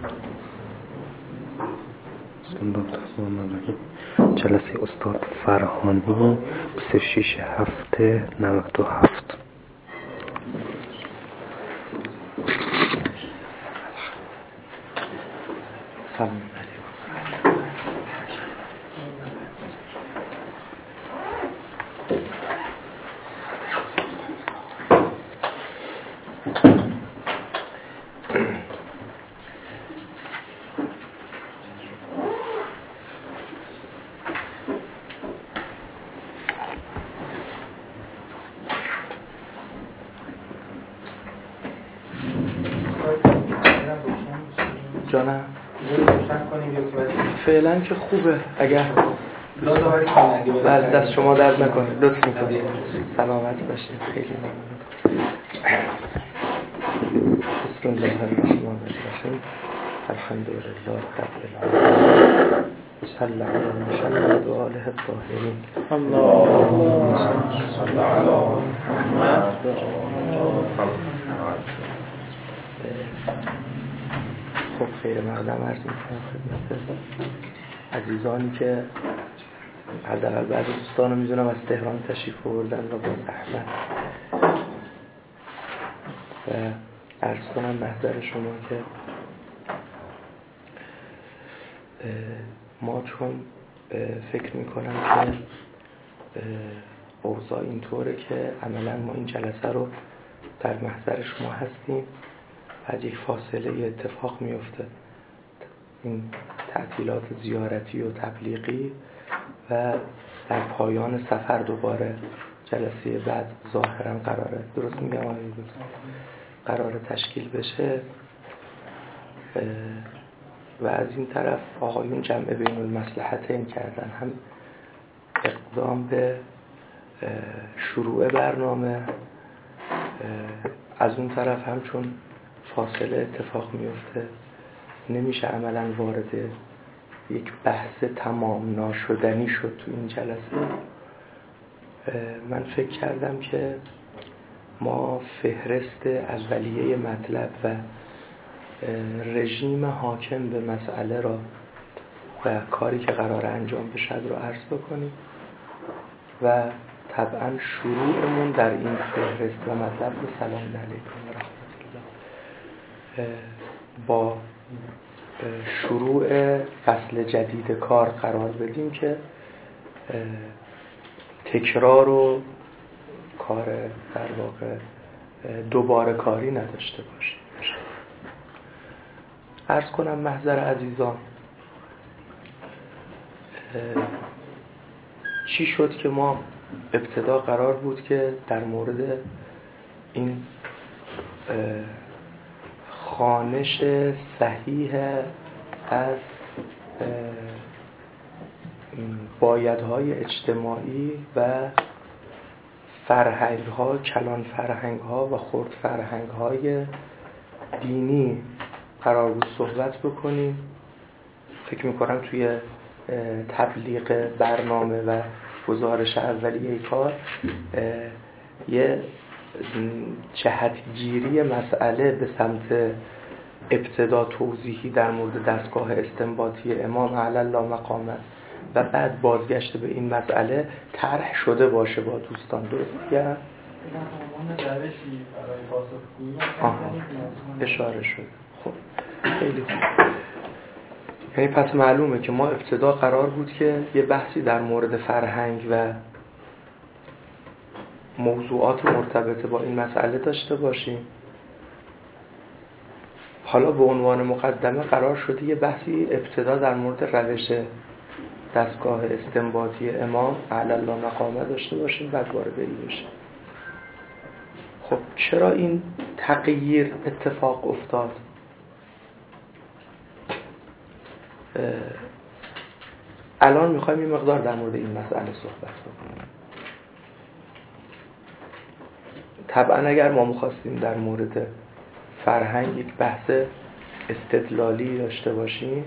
جلسه استاد فرهانی 26/7/97. سلام علیکم. جانم فعلا که خوبه. اگر بله دست شما درد نکنید، لطف میکنید. سلامت باشید. خیلی ممنون. بسم الله الرحمن الرحیم. الحمد لله رب العالمین. صلی علی محمد و آله الطاهرین. اللهم صل علی محمد. خب خیر مقدم عرض میکنم خدمت عزیزانی که حداقل بعضی دوستان رو میدونم از تهران تشریف آوردن و با زحمت، و عرض کنم محضر شما که ما چون فکر میکنم که اوضاع اینطوره که عملا ما این جلسه رو در محضر شما هستیم، بعد یک فاصله اتفاق میفته، این تعطیلات زیارتی و تبلیغی، و در پایان سفر دوباره جلسه بعد ظاهرا درست میگم قراره تشکیل بشه، و از این طرف آقایون جمع بین المصلحتین کردن، هم اقدام به شروع برنامه، از اون طرف هم چون فاصله اتفاق میفته نمیشه عملا وارد یک بحث تمام ناشدنی شد تو این جلسه. من فکر کردم که ما فهرست اولیه مطلب و رژیم حاکم به مسئله را و کاری که قرار انجام بشه رو عرض بکنیم، و طبعا شروعمون در این فهرست و مطلب به سلام علیکم و رحمت الله با شروع فصل جدید کار قرار بدیم که تکرار و کار در واقع دوباره کاری نداشته باشه. عرض کنم محضر عزیزان چی شد که ما ابتدا قرار بود که در مورد این خوانش صحیح از بایدهای اجتماعی و فرهنگ‌ها، کلان فرهنگ‌ها و خرد فرهنگ‌های دینی قرار بود صحبت بکنیم. فکر می‌کنم توی تبلیغ برنامه و گزارش اولیه کار یه جهتگیری مسئله به سمت ابتدا توضیحی در مورد دستگاه استنباطی امام علی الله مقامه و بعد بازگشت به این مسئله طرح شده باشه با دوستان. درست میگم؟ اشاره شد. خب خیلی خوب. یعنی پس معلومه که ما ابتدا قرار بود که یه بحثی در مورد فرهنگ و موضوعات مرتبط با این مسئله داشته باشیم. حالا به عنوان مقدمه قرار شده یه بحثی ابتدا در مورد روش دستگاه استنباطی امام علی الله مقامه داشته باشیم، بعد وارد این بشیم. خب چرا این تغییر اتفاق افتاد؟ الان میخوایم این مقدار در مورد این مسئله صحبت بکنیم. طبعا اگر ما میخواستیم در مورد فرهنگ یک بحث استدلالی داشته باشیم،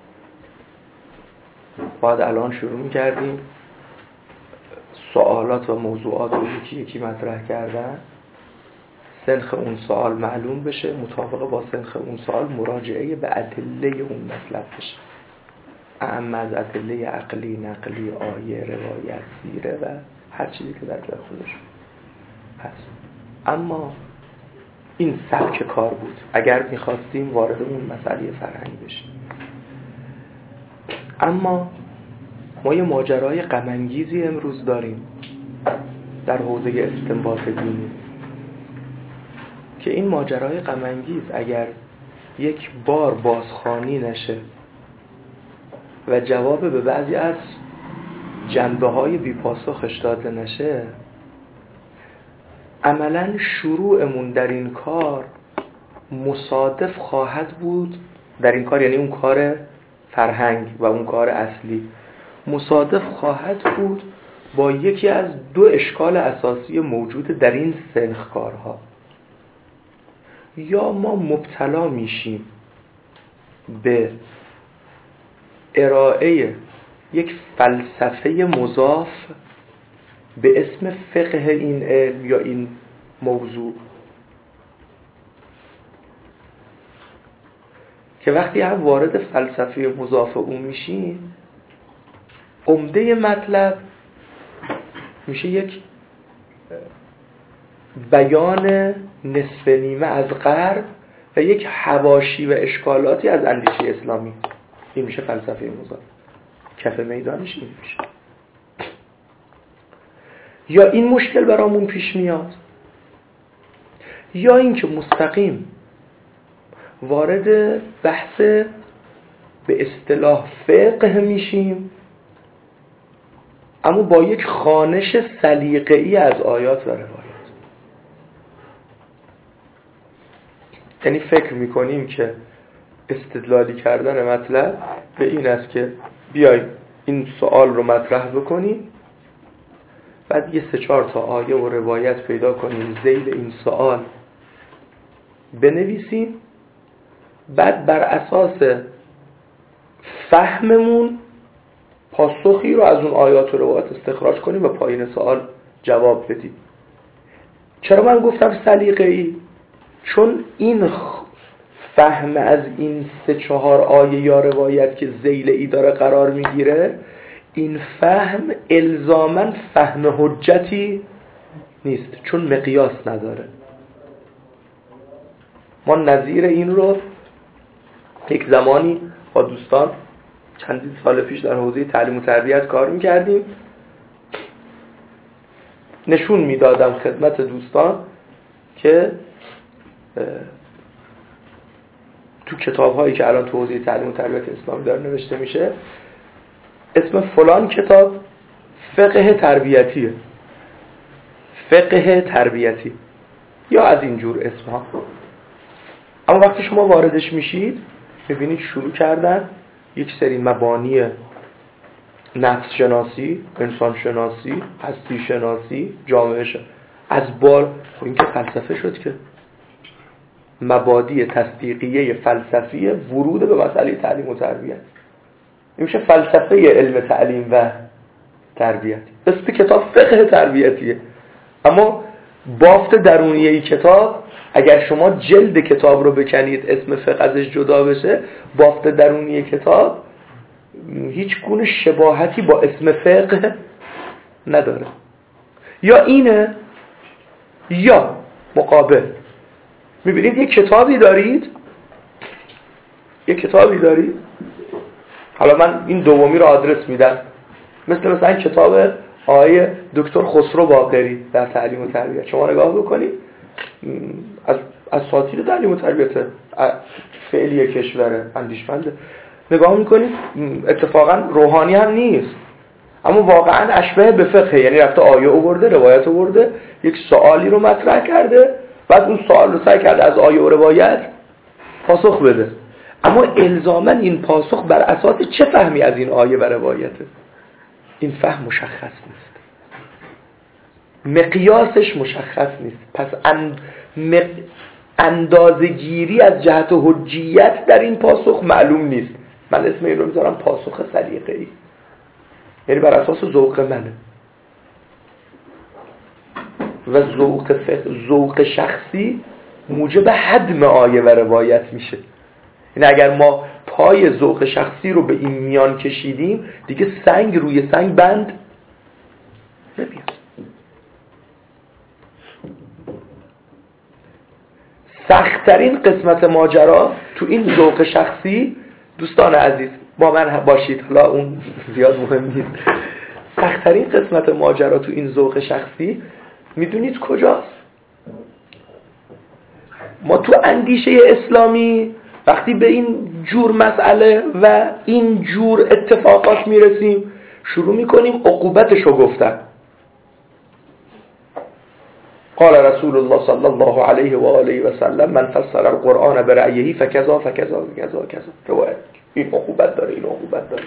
باید الان شروع میکردیم سوالات و موضوعات رو یکی یکی مطرح کردن، سنخ اون سوال معلوم بشه، مطابق با سنخ اون سوال مراجعه به ادله اون مطلب بشه، اعم از ادله عقلی، نقلی، آیه، روایت، سیره و هر چیزی که در جای خودش هست. اما این سبک کار بود اگر میخواستیم وارد اون مسئله فرهنگی بشیم. اما ما یه ماجرای غم انگیزی امروز داریم در حوزه استنباط دینی که این ماجرای غم انگیز اگر یک بار بازخوانی نشه و جواب به بعضی از جنبه‌های بی‌پاسخش داده نشه، عملاً شروعمون در این کار مصادف خواهد بود، در این کار یعنی اون کار فرهنگ و اون کار اصلی، مصادف خواهد بود با یکی از دو اشکال اساسی موجود در این سنخ کارها. یا ما مبتلا میشیم به ارائه یک فلسفه مضاف به اسم فقه این علم یا این موضوع که وقتی هم وارد فلسفه مضاف اون میشیم، عمده مطلب میشه یک بیان نصف نیمه از غرب و یک حواشی و اشکالاتی از اندیشه اسلامی. این میشه فلسفه مضاف. کف میدانش این میشه. یا این مشکل برامون پیش میاد، یا اینکه مستقیم وارد بحث به اصطلاح فقه میشیم اما با یک خوانش سلیقه‌ای از آیات و روایات. یعنی فکر میکنیم که استدلالی کردن مطلب به این است که بیایم این سوال رو مطرح بکنیم، بعد یه 3-4 تا آیه و روایت پیدا کنیم ذیل این سوال بنویسیم، بعد بر اساس فهممون پاسخی رو از اون آیات و روایات استخراج کنیم و پایین سوال جواب بدیم. چرا من گفتم سلیقه‌ای؟ چون این فهم از این 3-4 آیه یا روایت که ذیل ای داره قرار میگیره، این فهم الزاماً فهم حجتی نیست، چون مقیاس نداره. ما نظیر این رو یک زمانی با دوستان چندین سال پیش در حوزه تعلیم و تربیت کار میکردیم، نشون میدادم خدمت دوستان که تو کتاب هایی که الان تو حوزه تعلیم و تربیت اسلامی داره نوشته میشه، اسم فلان کتاب فقه تربیتیه، فقه تربیتی یا از اینجور اسم ها. اما وقتی شما واردش میشید میبینید شروع کردن یک سری مبانی نفس شناسی، انسان شناسی، هستی شناسی، جامعه شناسی از بار. خب این که فلسفه شد که مبادی تصدیقیه فلسفی ورود به مسئله تعلیم و تربیت. این میشه فلسفه علم تعلیم و تربیت. اسم کتاب فقه تربیتیه، اما بافت درونیه کتاب اگر شما جلد کتاب رو بکنید اسم فقه ازش جدا بشه، بافت درونیه کتاب هیچ گونه شباهتی با اسم فقه نداره. یا اینه یا مقابل. میبینید یک کتابی دارید، حالا من این دومی رو آدرس میدم، مثلا کتاب آقای دکتر خسرو باقری در تعلیم و تربیت. شما نگاه بکنید از اساطیر تعلیم و تربیت فعلی کشور اندیشمنده، نگاه میکنید اتفاقا روحانی هم نیست اما واقعا اشبه به فقه، یعنی رفته آیه آورده، روایت آورده، یک سوالی رو مطرح کرده، بعد اون سوال رو سعی کرده از آیه و روایت پاسخ بده، اما الزاما این پاسخ بر اساس چه فهمی از این آیه و روایته؟ این فهم مشخص نیست، مقیاسش مشخص نیست. پس اندازه‌گیری از جهت حجیت در این پاسخ معلوم نیست. من اسم این رو میذارم پاسخ سلیقه‌ای، یعنی بر اساس ذوق منه. و ذوق شخصی موجب حدم آیه و روایت میشه. این اگر ما پای ذوق شخصی رو به این میان کشیدیم دیگه سنگ روی سنگ بند نمیاد. سخت‌ترین قسمت ماجرا تو این ذوق شخصی، دوستان عزیز با من باشید، حالا اون زیاد مهم نیست، سخت‌ترین قسمت ماجرا تو این ذوق شخصی میدونید کجاست؟ ما تو اندیشه اسلامی وقتی به این جور مسئله و این جور اتفاقات میرسیم شروع میکنیم عقوبتشو گفتن. قال رسول الله صلی الله علیه و آله و سلم من فسر القرآن برأیه فکذا فکذا فکذا کذا. روایت این عقوبت داره، این عقوبت داره.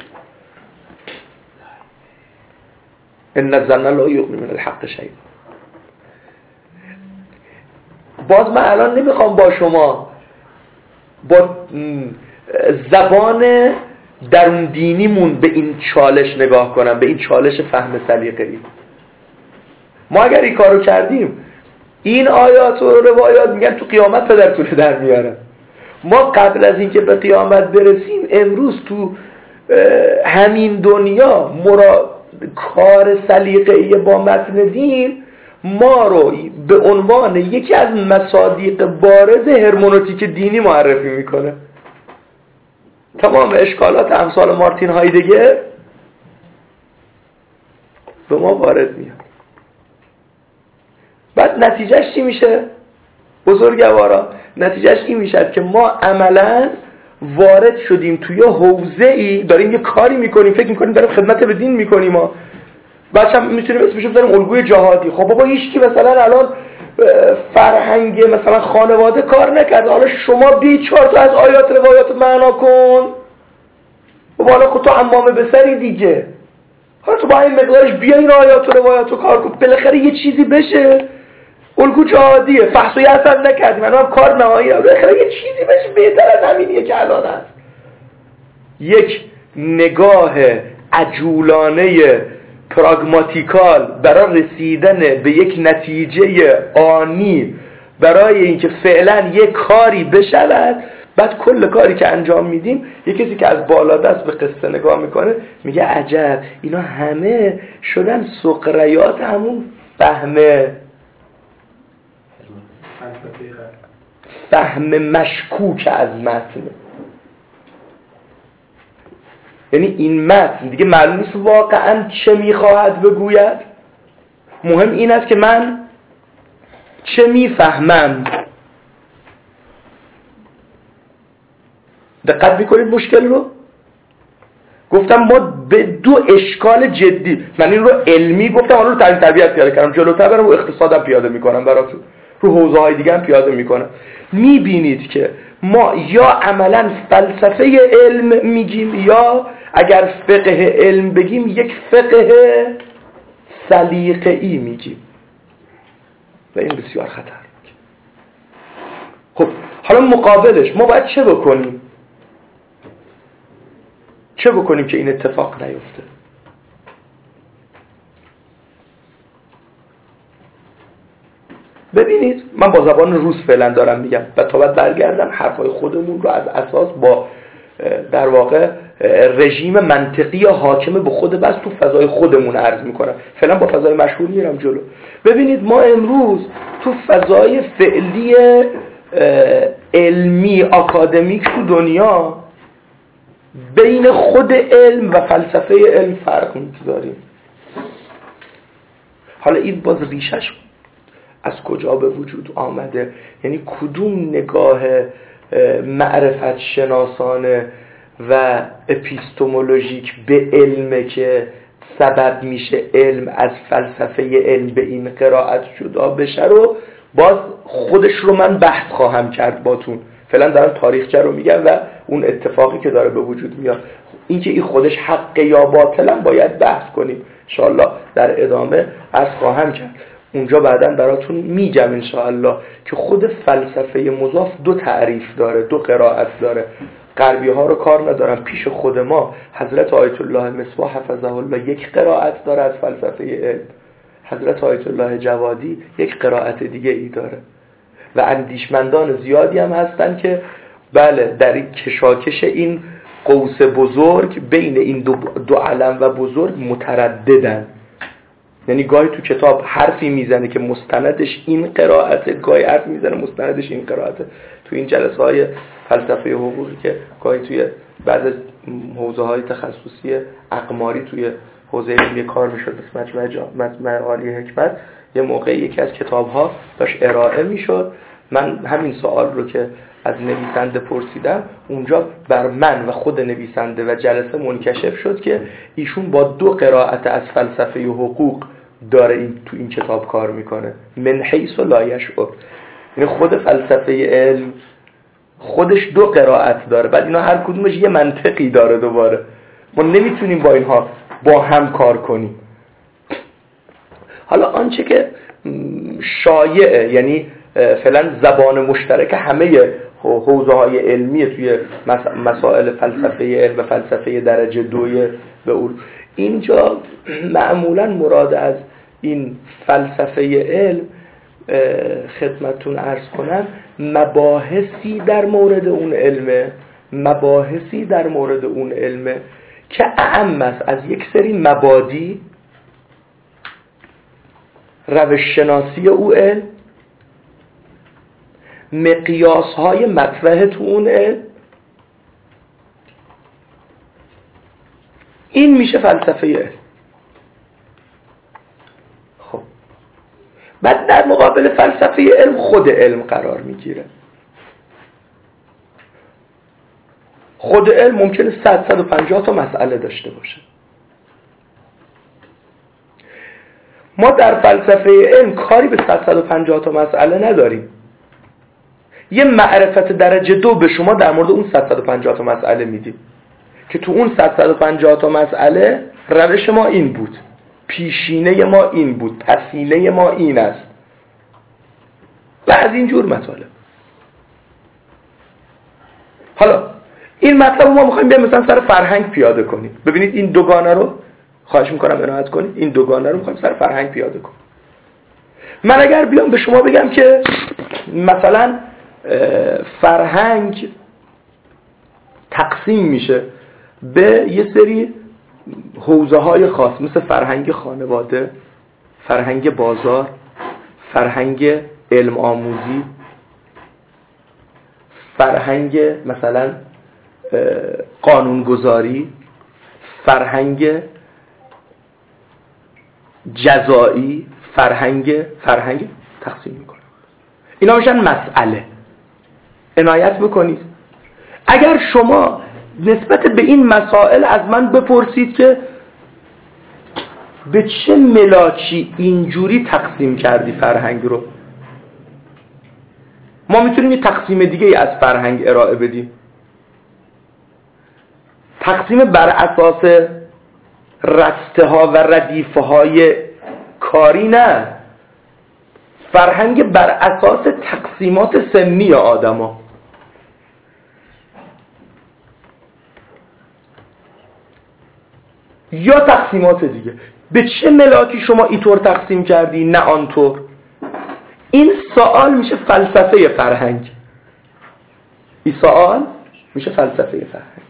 ان الظن لا یغنی من الحق شیئا. باز من الان نمیخوام با شما با زبان درون دینیمون به این چالش نگاه کنم، به این چالش فهم سلیقه‌ای. ما اگر این کارو کردیم این آیات و روایات میگن تو قیامت پدرتون در میارن. ما قبل از اینکه به قیامت برسیم امروز تو همین دنیا کار سلیقه‌ای با متن دین ما رو به عنوان یکی از مصادیق بارز هرمنوتیک دینی معرفی میکنه. تمام اشکالات امثال مارتین هایدگر به ما وارد میاد. بعد نتیجهش چی میشه؟ بزرگوارا نتیجهش این میشه که ما عملاً وارد شدیم توی حوزه‌ای، داریم یه کاری میکنیم، فکر میکنیم داریم خدمت به دین میکنیم. ما بعدش هم میتونیم اسمشو بذاریم الگوی جهادی. خب بابا هیچکی مثلا الان فرهنگ مثلا خانواده کار نکرد، حالا شما بی 4 تا از آیات روایات معنا کن. بابا حالا خود تو عمامه بسری دیگه، حالا تو با این مقدارش بیا این آیات روایات رو کار کن، بالاخره یه چیزی بشه. الگو جهادیه، فحص و یأس هم نکردیم، منو هم کار نهایی هم، بالاخره یه چیزی بشه بهتر از همینیه که الان هست. یک نگاه عجولانه پراگماتیکال برای رسیدن به یک نتیجه آنی، برای اینکه فعلا یک کاری بشود، بعد کل کاری که انجام میدیم یه کسی که از بالا دست به قصه نگاه میکنه میگه عجب اینا همه شدن سقریات همون فهم مشکوک از متن. یعنی این متن دیگه معلوم نیست واقعا چه میخواهد بگوید، مهم این است که من چه میفهمم. دقت میکنید مشکل رو؟ گفتم ما به 2 اشکال جدی، من این رو علمی گفتم، حالا رو تعلیم تربیت پیاده کردم، جلوتر برم رو اقتصادم پیاده میکنم براتون، رو حوزه های دیگه هم پیاده میکنم. میبینید که ما یا عملا فلسفه علم میگیم یا اگر فقه علم بگیم یک فقه سلیقه‌ای میگیم و این بسیار خطرناکه. خب حالا مقابلش ما باید چه بکنیم؟ چه بکنیم که این اتفاق نیفته؟ ببینید من با زبان روس فعلا دارم میگم و تا بعد برگردم حرفای خودمون رو از اساس با در واقع رژیم منطقی حاکم به خود بس تو فضای خودمون عرض میکنم. فعلا با فضای مشهور میرم جلو. ببینید ما امروز تو فضای فعلی علمی آکادمیک تو دنیا بین خود علم و فلسفه علم فرق می‌گذاریم. حالا این باز ریشش از کجا به وجود آمده؟ یعنی کدوم نگاه معرفت شناسانه و اپیستمولوژیک به علمه که سبب میشه علم از فلسفه علم به این قرائت جدا بشه رو باز خودش رو من بحث خواهم کرد باتون. فعلا دارم تاریخچه رو میگم و اون اتفاقی که داره به وجود میاد. این که این خودش حق یا باطلم باید بحث کنیم انشاءالله در ادامه از خواهم کرد. اونجا بعداً براتون میگم انشاءالله که خود فلسفه مضاف 2 تعریف داره، 2 قرائت داره. غربی ها رو کار ندارم، پیش خود ما حضرت آیت الله مصباح حفظه الله 1 قرائت داره از فلسفه علم، حضرت آیت الله جوادی یک قرائت دیگه ای داره و اندیشمندان زیادی هم هستن که بله در این کشاکش این قوس بزرگ بین این دو علم و بزرگ مترددن. یعنی گاهی تو کتاب حرفی میزنه که مستندش این قرائته، گاهی حرف میزنه مستندش این قرائته. تو این جلسه های فلسفه حقوقی که گاهی توی بعض حوزه های تخصصی اقماری توی حوزه علمی کار میشد، مجمع عالی حکمت، یه موقعی یکی از کتاب ها داشت ارائه میشد، من همین سوال رو که از نویسنده پرسیدم، اونجا بر من و خود نویسنده و جلسه منکشف شد که ایشون با 2 قرائت از فلسفه حقوق داره تو این کتاب کار میکنه، من حیث لا یشعر. یعنی خود فلسفه علم خودش 2 قرائت داره، بعد اینا هر کدومش یه منطقی داره. دوباره ما نمیتونیم با اینها با هم کار کنیم. حالا آنچه که شایعه، یعنی فعلا زبان مشترک همه حوزه های علمی توی مسائل فلسفه علم و فلسفه درجه 2 به اول، اینجا معمولا مراد از این فلسفه علم خدمتتون عرض کنم مباحثی در مورد اون علمه که اعم است از یک سری مبادی، روش شناسی او علم، مقیاس های مطرح تو اون علم. این میشه فلسفه علم. خب بعد در مقابل فلسفه علم خود علم قرار میگیره. خود علم ممکنه 150 تا مسئله داشته باشه. ما در فلسفه علم کاری به 150 تا مسئله نداریم. یه معرفت درجه 2 به شما در مورد اون 150 تا مسئله میدیم که تو اون 150 تا مسئله روش ما این بود، پیشینه ما این بود، پسینه ما این است و از این جور مطالب. حالا این مطلب ما میخوایم بیایم مثلا سر فرهنگ پیاده کنیم. ببینید این دوگانه رو خواهش میکنم عنایت کنید، این دوگانه رو میخوایم سر فرهنگ پیاده کنیم. من اگر بیام به شما بگم که مثلا فرهنگ تقسیم میشه به یه سری حوزه های خاص، مثل فرهنگ خانواده، فرهنگ بازار، فرهنگ علم آموزی، فرهنگ مثلا قانونگذاری، فرهنگ جزایی، فرهنگ تقسیم میکنه. اینا میشن مسئله. عنایت بکنید اگر شما نسبت به این مسائل از من بپرسید که به چه ملاکی اینجوری تقسیم کردی فرهنگ رو، ما میتونیم یه تقسیم دیگه ای از فرهنگ ارائه بدیم. تقسیم بر اساس رسته ها و ردیفه های کاری نه، فرهنگ بر اساس تقسیمات سنی آدم ها. یا تقسیمات دیگه، به چه ملاکی شما اینطور تقسیم کردی نه آنطور. این سوال میشه فلسفه فرهنگ. این سوال میشه فلسفه فرهنگ.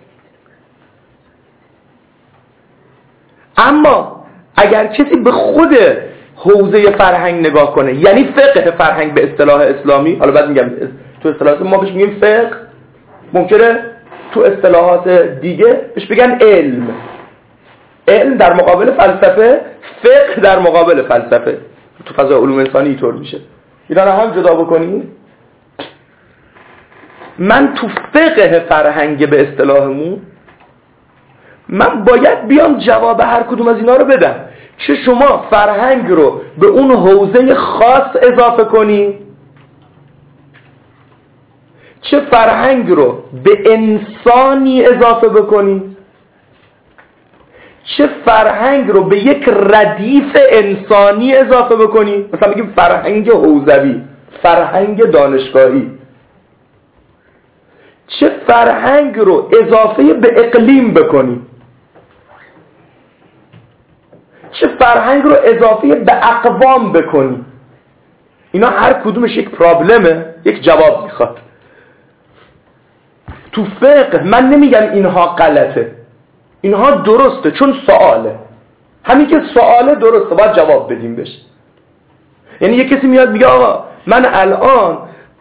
اما اگر کسی به خود حوزه فرهنگ نگاه کنه، یعنی فقه فرهنگ به اصطلاح اسلامی، حالا بعد میگم تو اصطلاحات ما بهش میگیم فقه، ممکنه تو اصطلاحات دیگه بهش بگن علم. علم در مقابل فلسفه، فقه در مقابل فلسفه. تو فضای علوم انسانی اینطور میشه. اینا رو هم جدا بکنیم. من تو فقه فرهنگ به اصطلاحمون من باید بیام جواب هر کدوم از اینا رو بدم. چه شما فرهنگ رو به اون حوزه خاص اضافه کنی، چه فرهنگ رو به انسانی اضافه بکنی، چه فرهنگ رو به یک ردیف انسانی اضافه بکنی. مثلا بگیم فرهنگ حوزوی، فرهنگ دانشگاهی. چه فرهنگ رو اضافه به اقلیم بکنی، چه فرهنگ رو اضافه به اقوام بکنی. اینا هر کدومش یک پرابلمه، یک جواب میخواد. تو فقه من نمیگم اینها غلطه، اینها درسته، چون سواله. همین که سواله درسته، باید جواب بدیم بهش. یعنی یک کسی میاد میگه آقا من الان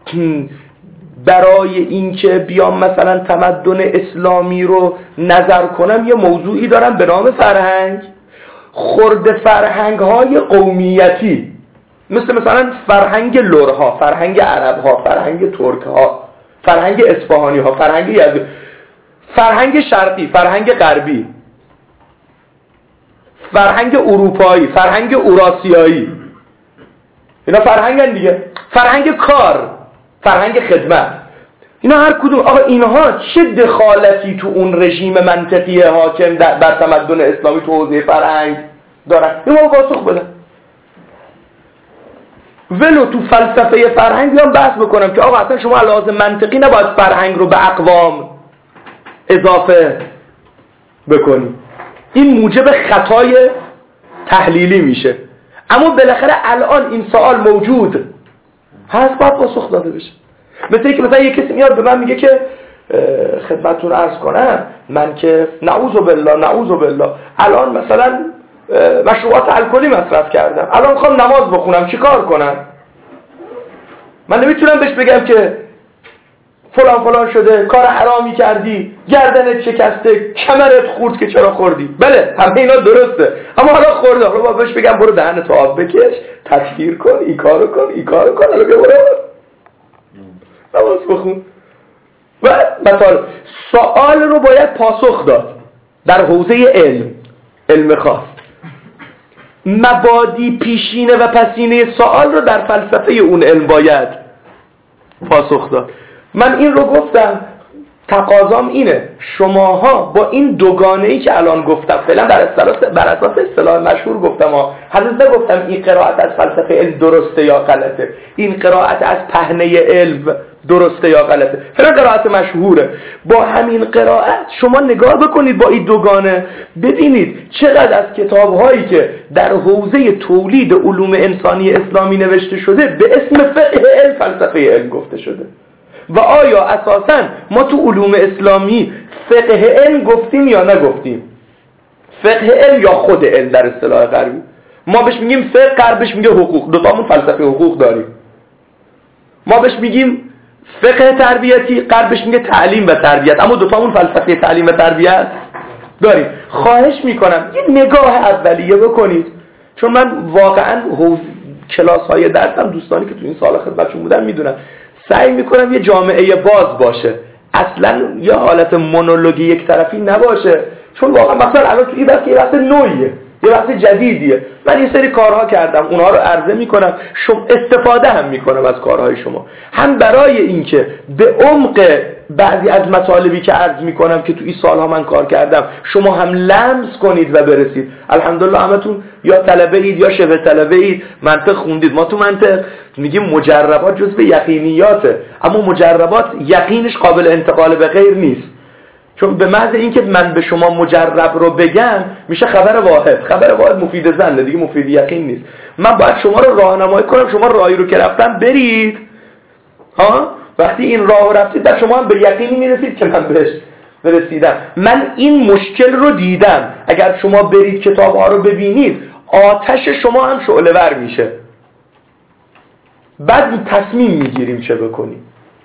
برای اینکه بیام مثلا تمدن اسلامی رو نظر کنم یه موضوعی دارم به نام فرهنگ، خرد فرهنگ های قومیتی، مثلا فرهنگ لرها، فرهنگ عربها، فرهنگ ترکها، فرهنگ اصفهانی ها، فرهنگ یزدی، فرهنگ شرقی، فرهنگ غربی، فرهنگ اروپایی، فرهنگ اوراسیایی، اینا فرهنگن دیگه. فرهنگ کار، فرهنگ خدمت، اینا هر کدوم آقا اینها چه دخالتی تو اون رژیم منطقی حاکم بر تمدن اسلامی تو حوزه فرهنگ دارن؟ این ما پاسخ بدن. ولو تو فلسفه فرهنگ بیام بحث بکنم که آقا اصلا شما لازم منطقی نباید فرهنگ رو به اقوام اضافه بکنی، این موجب خطای تحلیلی میشه. اما بالاخره الان این سوال موجود هست، باید پاسخ داده بشه. مثل اینکه مثلا یک کسی میاد به من میگه که خدمتتون عرض کنم من که نعوذ بالله الان مثلا مشروبات الکلی مصرف کردم، الان میخوام نماز بخونم، چی کار کنم؟ من نمیتونم بهش بگم که فلان شده، کار حرامی کردی، گردنت شکسته، کمرت خورد که چرا خوردی. بله همه اینا درسته، اما حالا خورده، حالا بهش بگم برو دهنت آب بکش، تکفیر کن، این کارو کن، حالا بیا برو نماز بخون. و مثلا سوال رو باید پاسخ داد در حوزه علم خاص. مبادی پیشینه و پسینه سوال رو در فلسفه اون علم باید پاسخ داد. من این رو گفتم، تقاضام اینه شماها با این دوگانه‌ای که الان گفتم فعلا بر اساس اصطلاح مشهور گفتم، هنوز نگفتم این قرائت از فلسفه علم درسته یا غلطه، این قرائت از پهنه علم درسته یا غلطه، فعلا قرائت مشهوره. با همین قرائت شما نگاه بکنید با این دوگانه، ببینید چقدر از کتاب‌هایی که در حوزه تولید علوم انسانی اسلامی نوشته شده به اسم فقه علم فلسفه علم گفته شده. و آیا اساساً ما تو علوم اسلامی فقه علم گفتیم یا نگفتیم؟ فقه علم یا خود علم در اصطلاح غربی؟ ما بهش میگیم فقه، غربش میگه حقوق، دوتامون فلسفه حقوق داریم. ما بهش میگیم فقه تربیتی، غربش میگه تعلیم و تربیت، اما دوتامون فلسفه تعلیم و تربیت داریم. خواهش میکنم یه نگاه اولیه بکنید، چون من واقعاً کلاس‌های درسم دوستانی که تو این سال خدمتشون بودن میدونن سعی میکنم یه جامعه باز باشه، اصلا یه حالت مونولوگی یک طرفی نباشه، چون واقعا مثلا الان تو این بحث یه بحث نوعیه، یه بحث جدیدیه. من یه سری کارها کردم، اونها رو عرضه میکنم، استفاده هم میکنم از کارهای شما، هم برای اینکه به عمق بعضی از مطالبی که عرض میکنم که تو این سالها من کار کردم شما هم لمس کنید و برسید. الحمدلله همتون یا طلبه اید یا شبه طلبه اید، منطق خوندید. ما تو منطق میگیم مجربات جزء یقینیاته، اما مجربات یقینش قابل انتقال به غیر نیست، چون به محض اینکه من به شما مجرب رو بگم میشه خبر واحد. خبر واحد مفید ظنه دیگه، مفید یقین نیست. من باید شما رو راهنمایی کنم، شما راهی رو که رفتم برید، وقتی این راه رفتید در شما هم به یقینی میرسید که من بهش رسیدم. من این مشکل رو دیدم، اگر شما برید کتاب‌ها رو ببینید آتش شما هم شعله ور میشه، بعد تصمیم میگیریم چه بکنیم.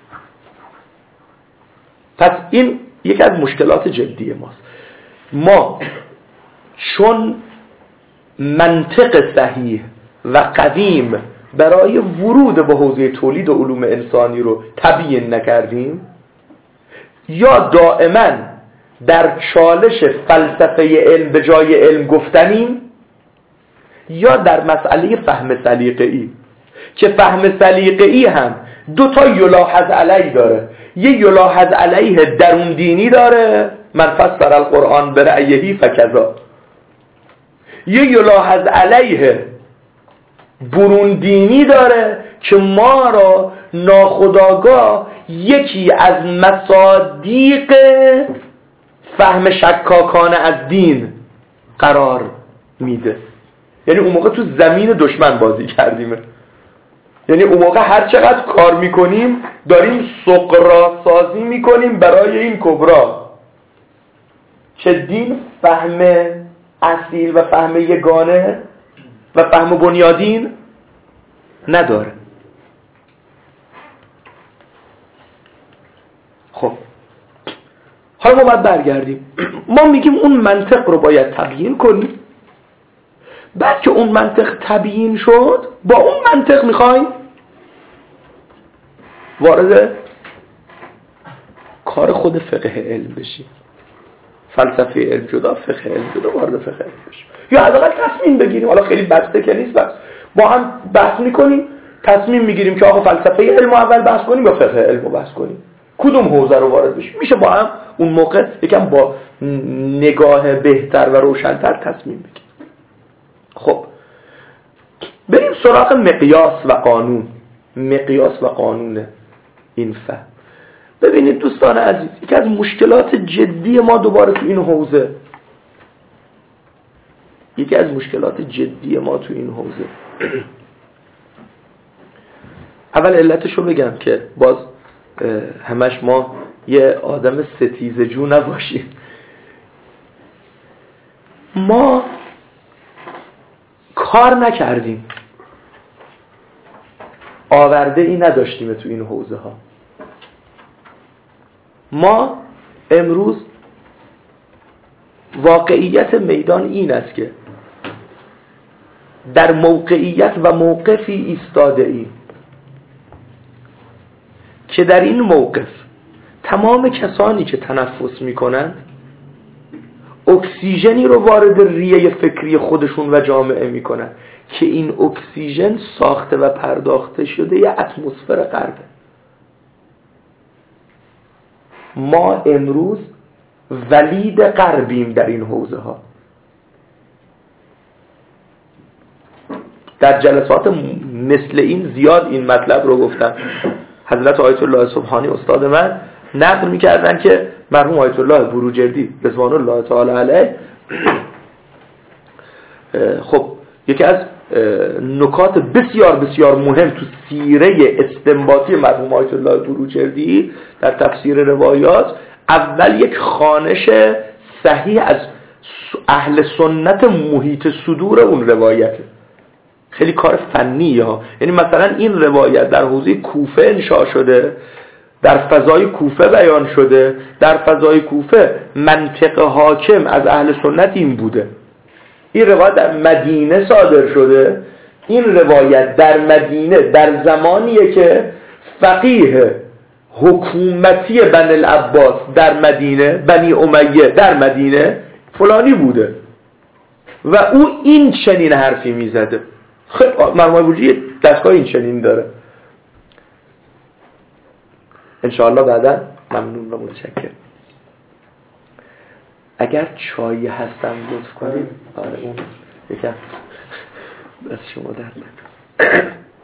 پس این یکی از مشکلات جدی ماست. ما چون منطق صحیح و قدیم برای ورود به حوزه تولید علوم انسانی رو تبیین نکردیم، یا دائما در چالش فلسفه علم به جای علم گفتنیم، یا در مسئله فهم سلیقه‌ای که فهم سلیقه‌ای هم دو تا یلاحظ علیه داره. یه یلاحظ علیه درون دینی داره، من فسر القرآن برأیهی فکذا. یه یلاحظ علیه برون دینی داره که ما را ناخودآگاه یکی از مصادیق فهم شکاکانه از دین قرار میده. یعنی اون موقع تو زمین دشمن بازی کردیم. یعنی اون موقع هر چقدر کار میکنیم داریم سقرا سازی میکنیم برای این کبرا که دین فهم اصیل و فهم یگانه و فهم بنیادین نداره. خب حالا ما باید برگردیم، ما میگیم اون منطق رو باید تبیین کنیم. بعد که اون منطق تبیین شد با اون منطق میخوایم وارد کار خود فقه علم بشیم. فلسفه علم جدا، فقه علم جدا، وارد فقه علم بشیم، یا حداقل تصمیم بگیریم. حالا خیلی بسته که نیست، بس با هم بحث میکنیم، تصمیم میگیریم که آقا فلسفه علم اول بحث کنیم یا فقه علم رو بحث کنیم، کدوم حوزه رو وارد بشیم. میشه با هم اون موقع یکم با نگاه بهتر و روشن‌تر تصمیم بگیریم. خب بریم سراغ مقیاس و قانون. مقیاس و قانون این فهم. ببینید دوستان عزیز، یکی از مشکلات جدی ما دوباره تو این حوزه، اول علتشو بگم که باز همش ما یه آدم ستیزه جو نباشیم. ما کار نکردیم، آورده ای نداشتیم تو این حوزه ها. ما امروز واقعیت میدان این است که در موقعیت و موقفی ایستاده ایم که در این موقف تمام کسانی که تنفس میکنند اکسیژنی رو وارد ریه فکری خودشون و جامعه میکنند که این اکسیژن ساخته و پرداخته شده یه اتمسفر غربه. ما امروز ولید غربیم در این حوزه ها. در جلسات مثل این زیاد این مطلب رو گفتم. حضرت آیت الله سبحانی استاد من نقل می‌کردن که مرحوم آیت الله بروجردی رضوان الله تعالی علیه خب یکی از نکات بسیار بسیار مهم تو سیره استنباطی مرحوم آیت الله بروجردی در تفسیر روایات، اول یک خوانش صحیح از اهل سنت محیط صدور اون روایته. خیلی کار فنیه ها. یعنی مثلا این روایت در حوزه کوفه انشاء شده، در فضای کوفه بیان شده، در فضای کوفه منطق حاکم از اهل سنت این بوده. این روایت در مدینه صادر شده. این روایت در مدینه در زمانیه که فقیه حکومتی بنی العباس در مدینه، بنی امیه در مدینه فلانی بوده و او این چنین حرفی میزده. خیلی مرحوم بروجردی دستگاه این چنین داره. انشاءالله بعدا ممنون و متشکرم. اگر چایی هستم لطف کنید. آره اون یکم بس شما درد نکنه.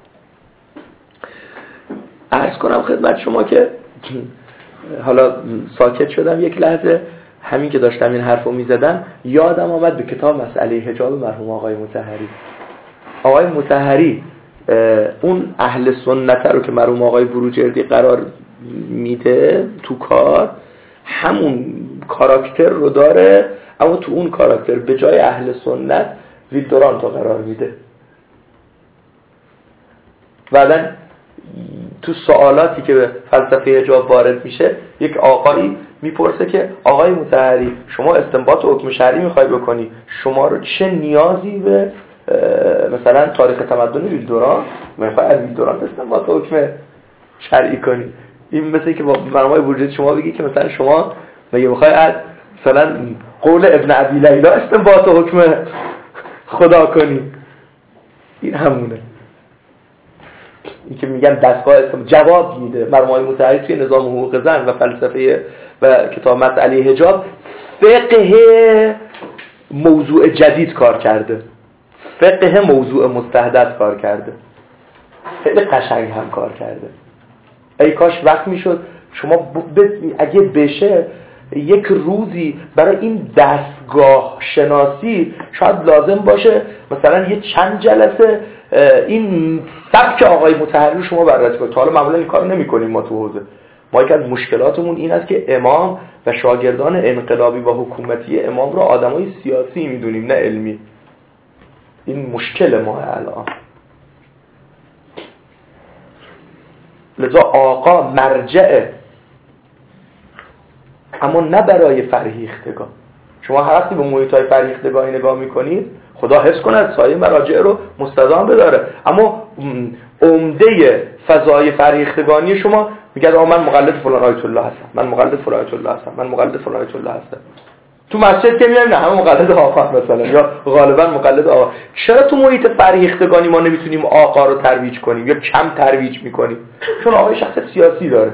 عرض کنم خدمت شما که حالا ساکت شدم یک لحظه، همین که داشتم این حرفو میزدم یادم آمد به کتاب مسئله حجاب مرحوم آقای مطهری. آقای مطهری اون اهل سنت رو که مرحوم آقای بروجردی قرار میده تو کار، همون کاراکتر رو داره، اما تو اون کاراکتر به جای اهل سنت ویلدورانت رو قرار میده. بعدن تو سوالاتی که به فلسفه حجاب وارد میشه یک آقایی میپرسه که آقای مطهری شما استنباط حکم شرعی میخوای بکنی، شما رو چه نیازی به مثلا تاریخ تمدن ویلدورانت میخوای از ویلدورانت استنباط حکم شرعی کنی؟ این مثل که با مرحوم بروجردی شما بگی که مثلا شما مگه میخوای از مثلا قول ابن ابی لیلا استنباط حکم خدا کنی؟ این همونه. این که میگن دستگاه جواب میده. مرحوم مطهری توی نظام حقوق زن و فلسفه و کتاب مسئله حجاب فقه موضوع جدید کار کرده، فقه موضوع مستحدث کار کرده، خیلی قشنگ هم کار کرده. ای کاش وقت میشد شما اگه بشه یک روزی برای این دستگاه شناسی شاید لازم باشه مثلا یه چند جلسه این سبک آقای مطهری رو شما بررسی کنید. تا حالا معمولا این کارو نمی‌کنیم ما تو حوزه. ما یک از مشکلاتمون این است که امام و شاگردان انقلابی و حکومتی امام رو آدمای سیاسی میدونیم نه علمی. این مشکل ما الان. لذا آقا مرجعه، اما نه برای فرهیختگان. شما هر وقتی به محیط‌های فرهیختگانی نگاه میکنید خدا حفظ کنه سایه مراجع رو مستدام بداره، اما عمده فضای فرهیختگانی شما میگه من مقلد فلان آیت الله هستم، من مقلد فلان آیت الله هستم، من مقلد فلان آیت الله هستم. تو مسجد که میایم نه همه مقلد آقا مثلا یا غالبا مقلد آقا. چرا تو محیط فرهیختگانی ما نمیتونیم آقا رو ترویج کنیم یا کم ترویج میکنیم؟ چون آقای شخص سیاسی داره.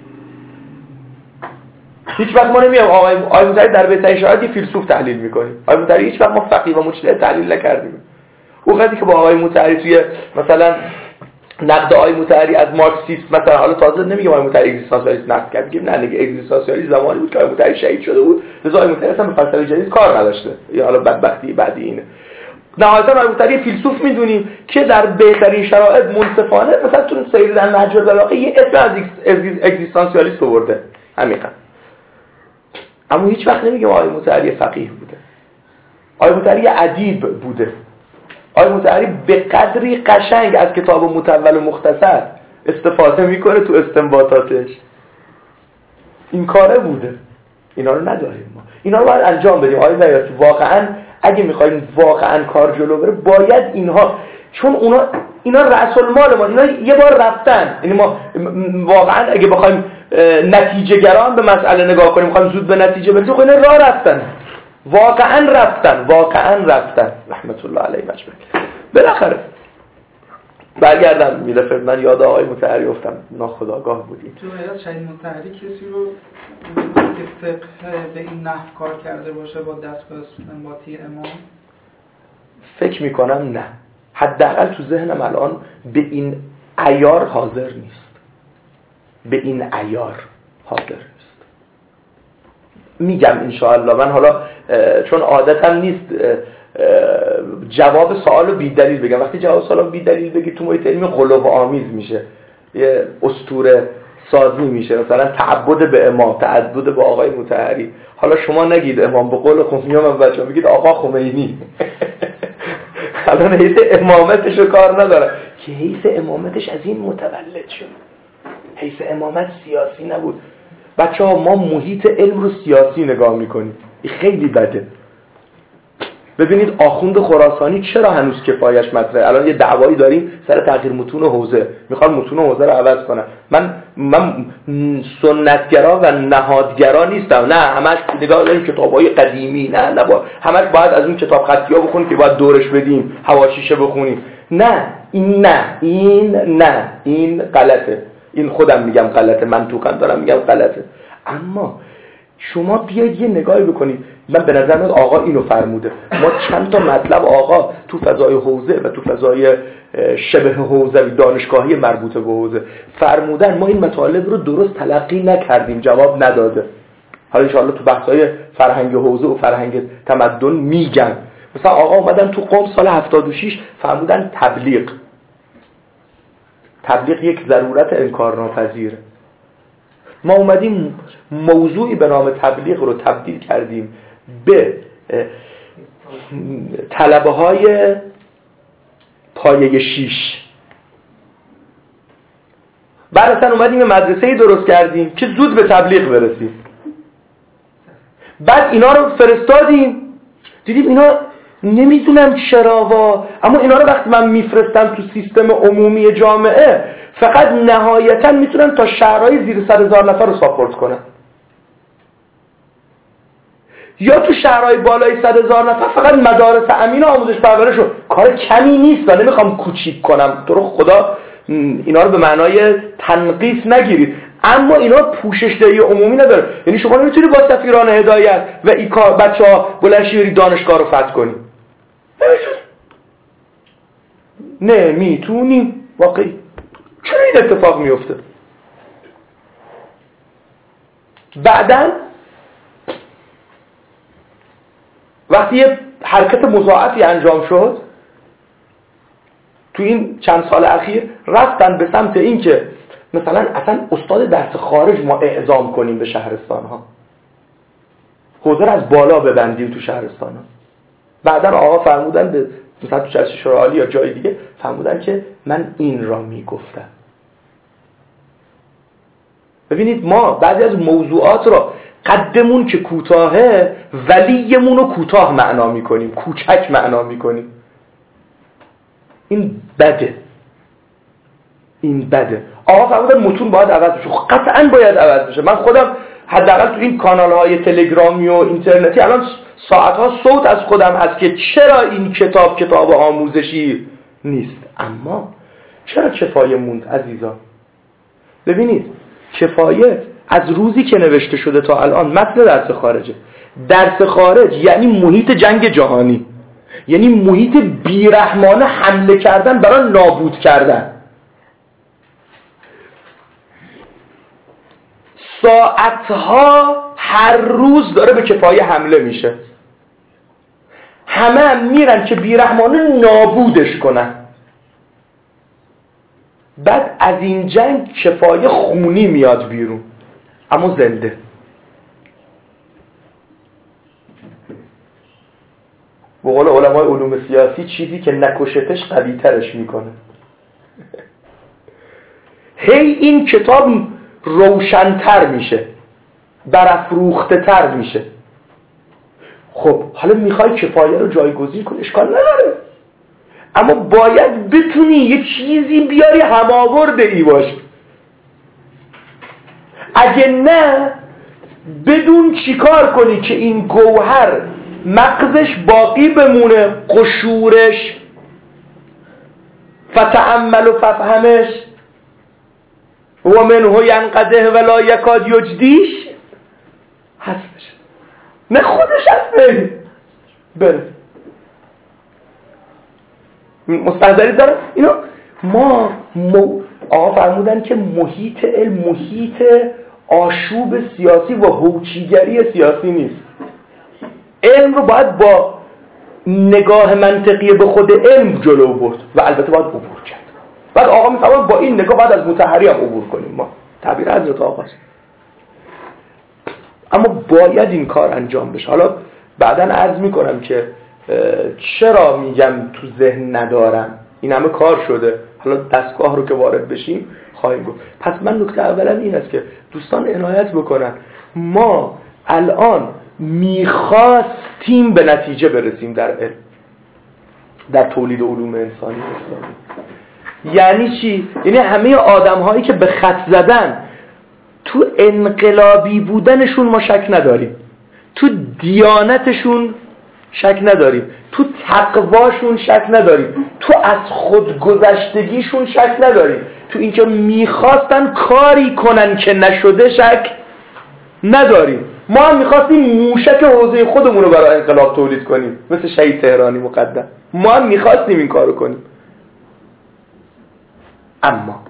هیچ وقت ما نمیام آقای مطهری در بهترین شرایط فیلسوف تحلیل میکنیم. آقای مطهری هیچ وقت ما فقیه و مجتهد تحلیل نکردیم. اون وقتی که با آقای مطهری توی مثلا نقد آقای مطهری از مارکسیسم مثلا، حالا تازه نمیگم آقای مطهری اگزیستانسیالیسم نقد کرد، میگم نه دیگه اگزیستانسیالیسم زمانی بود که آقای مطهری شهید شده بود، لذا آقای مطهری اصلا به فلسفه جدید کار نداشته. یا حالا بدبختی بعدی اینه. نهایتا آقای مطهری فیلسوف میدونیم که در بهترین شرایط منصفانه مثلا تو سیر در نهج البلاغه یه اسم از اگزیستانسیالیسم آورده. همین. اما هیچ وقت نمیگم آقای مطهری فقیه بوده. آقای مطهری ادیب بوده. آقای مطهری به قدری قشنگ از کتاب مطول و مختصر استفاده میکنه تو استنباطاتش. این کاره بوده. اینا رو نداریم ما. اینا رو باید انجام بدیم. آقای بیاتی واقعا اگه میخوایم واقعا کار جلو بره باید اینها، چون اینا رأس المال ما، اینا یه بار رفتن. یعنی ما واقعا اگه بخوایم نتیجه گران به مسئله نگاه کنیم، میخوایم زود به نتیجه برسیم، خب اینا راه رفتن. واقعا رفتن رحمت الله علیه مجمع. بالاخره برگردم میره من یاد آقای مطهری افتم ناخودآگاه بودیم. تو از شهید مطهری کسی رو که فقه به این نحو کار کرده باشه با دستگاه استنباطی امام؟ فکر میکنم نه. حداقل تو ذهنم الان به این عیار حاضر نیست. میگم انشاءالله. من حالا چون عادتم نیست جواب سوالو بی دلیل بگم. وقتی جواب سوالو بی دلیل بگی تو محیط علمی غلو آمیز میشه، یه اسطوره سازی میشه. مثلا تعبد به امام، تعبد به آقای مطهری. حالا شما نگید امام، به قول خمینی من بچه‌ها بگید آقا خمینی. الان حیث امامتش رو کار نداره که حیث امامتش از این متولد شد. حیث امامت سیاسی نبود. بچه‌ها ما محیط علم رو سیاسی نگاه میکنیم. این خیلی بده. ببینید آخوند خراسانی چرا هنوز کفایش مطرحه. الان یه دعوایی داریم سر تغییر متون حوزه، میخوان متون حوزه رو عوض کنن. من سنتگرا و نهادگرا نیستم. نه همش نگاه داریم کتابای قدیمی، نه همش باید از اون کتاب خطی‌ها بخونیم که باید دورش بدیم، حواشیشه بخونیم. این غلطه. این خودم میگم غلطه، منطوقاً دارم میگم غلطه. اما شما بیاید یه نگاهی بکنید. من به نظر میاد آقا اینو فرموده. ما چند تا مطلب آقا تو فضای حوزه و تو فضای شبه حوزه دانشگاهی مربوط به حوزه فرمودن، ما این مطالب رو درست تلقی نکردیم، جواب نداده. حالا ان شاءالله تو بحث‌های فرهنگ حوزه و فرهنگ تمدن میگن. مثلا آقا اومدن تو قم سال 76 فرمودن تبلیغ یک ضرورت انکارناپذیره. ما اومدیم موضوعی به نام تبلیغ رو تبدیل کردیم به طلبه های پایه 6. بعد اصلا اومدیم مدرسه‌ای درست کردیم که زود به تبلیغ برسیم. بعد اینا رو فرستادیم، دیدیم اینا نمیدونم چرا اما اینا رو وقتی من میفرستم تو سیستم عمومی جامعه فقط نهایتا میتونن تا شهرهای زیر 100,000 نفر رو ساپورت کنن، یا تو شهرهای بالای 100,000 نفر فقط مدارس امین آموزش پرورش رو. کار کمی نیست و نمیخوام کوچیک کنم، تو رو خدا اینا رو به معنای تنقیص نگیرید، اما اینا پوشش دهی عمومی نداره. یعنی شما نمیتونی با سفیران هدایت و این کار بچه‌ها بلند شی دانشگاه رو فتح کنی. نه میتونی. واقعی چرا این اتفاق میفته؟ بعدن وقتی یه حرکت مضاعفی انجام شد تو این چند سال اخیر، رفتن به سمت این که مثلا اصلا استاد درس خارج ما اعزام کنیم به شهرستان ها، حوزه رو از بالا ببندیم تو شهرستان ها. بعدن آقا فرمودن به مثلا تو جلسه شورای عالی یا جای دیگه فرمودن که من این را میگفتم. ببینید ما بعضی از موضوعات را قدمون که کوتاهه ولیمون رو کوتاه معنا میکنیم، کوچک معنا میکنیم. این بده، این بده. آقا فرمودن متون باید عوض بشه. قطعاً باید عوض بشه. من خودم حداقل تو این کانال‌های تلگرامی و اینترنتی الان ساعت‌ها صوت از خودم هست که چرا این کتاب آموزشی نیست. اما چرا کفایه موند عزیزان؟ ببینید کفایه از روزی که نوشته شده تا الان متن درس خارجه. درس خارج یعنی محیط جنگ جهانی، یعنی محیط بیرحمانه حمله کردن برای نابود کردن. ساعتها هر روز داره به کفایه حمله میشه. همه هم میرن که بیرحمانه نابودش کنن. بعد از این جنگ کفایه خونی میاد بیرون، اما زنده. به قول علمای علوم سیاسی چیزی که نکشتش قوی ترش میکنه. هی این کتاب روشن‌تر میشه، برافروخته تر میشه. خب حالا میخوای کفایه رو جایگزین کنی، اشکال نداره، اما باید بتونی یه چیزی بیاری هماورده ای باشه. اگه نه بدون چیکار کنی که این گوهر مغزش باقی بمونه، قشورش فتأمل و ففهمش و منه ینقده ولا یکاد یجدیش هستش، نه خودش هست بره. مستحضری داره اینا. ما آقا فرمودن که محیط علم محیط آشوب سیاسی و هوچیگری سیاسی نیست. علم رو باید با نگاه منطقی به خود علم جلو برد و البته باید عبور کرد. بعد آقا میفرماید با این نگاه بعد از مطهری هم عبور کنیم. ما تعبیر حضرت آقاست. اما باید این کار انجام بشه. حالا بعداً عرض میکنم که چرا میگم تو ذهن ندارم، این همه کار شده، حالا دستگاه رو که وارد بشیم خواهیم گفت. پس من نکته اولا این است که دوستان عنایت بکنن، ما الان میخواستیم به نتیجه برسیم در علم، در تولید علوم انسانی اسلامی. یعنی چی؟ یعنی همه آدم هایی که به خط زدن تو انقلابی بودنشون ما شک نداریم، تو دیانتشون شک نداریم، تو تقواشون شک نداریم، تو از خودگذشتگیشون شک نداریم، تو اینکه میخواستن کاری کنن که نشده شک نداریم. ما هم میخواستیم موشک حوزه خودمون رو برای انقلاب تولید کنیم، مثل شهید تهرانی مقدم. ما هم میخواستیم این کارو کنیم، اما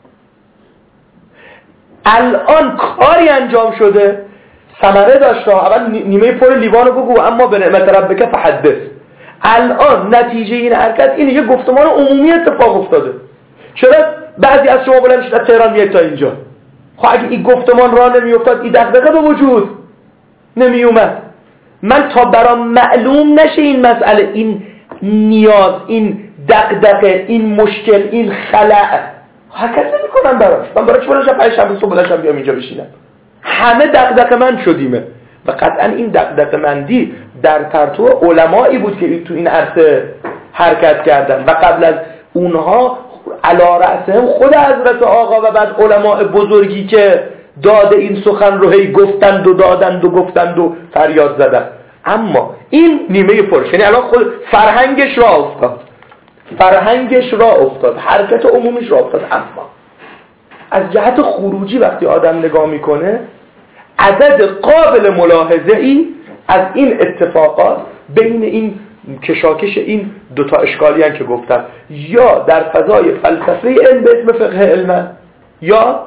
الان کاری انجام شده، ثمره داشته. اول نیمه پر لیوانو بگو اما به نعمت ربک فحدث. الان نتیجه این حرکت اینه، یه گفتمان عمومی اتفاق افتاده. چرا بعضی از شما بلند شدن تهران میاد تا اینجا؟ خب اگه این گفتمان راه نمی افتاد، این دغدغه به وجود نمی اومد. من تا برام معلوم نشه این مسئله، این نیاز، این دغدغه، این مشکل، این خلأ، حرکت نمی کنم براش. من برای چی بلنشم 5 شنبه صبح بلنشم بیام اینجا بشینم؟ همه دغدغه من شدیمه و قطعا این دغدغه مندی در پرتو علمایی بود که تو این عرصه حرکت کردن و قبل از اونها علی رأسهم خود حضرت آقا و بعد علماء بزرگی که داده این سخن رو هی گفتند و دادند و گفتند و فریاد زدند. اما این نیمه پرش، یعنی الان خود فرهنگش را افتاد، فرهنگش را افتاد، حرکت عمومیش را افتاد. اما از جهت خروجی وقتی آدم نگاه میکنه، عدد قابل ملاحظه‌ای از این اتفاقات بین این کشاکش این دوتا اشکالی هستند که گفتم، یا در فضای فلسفه علم به اسم فقه علم یا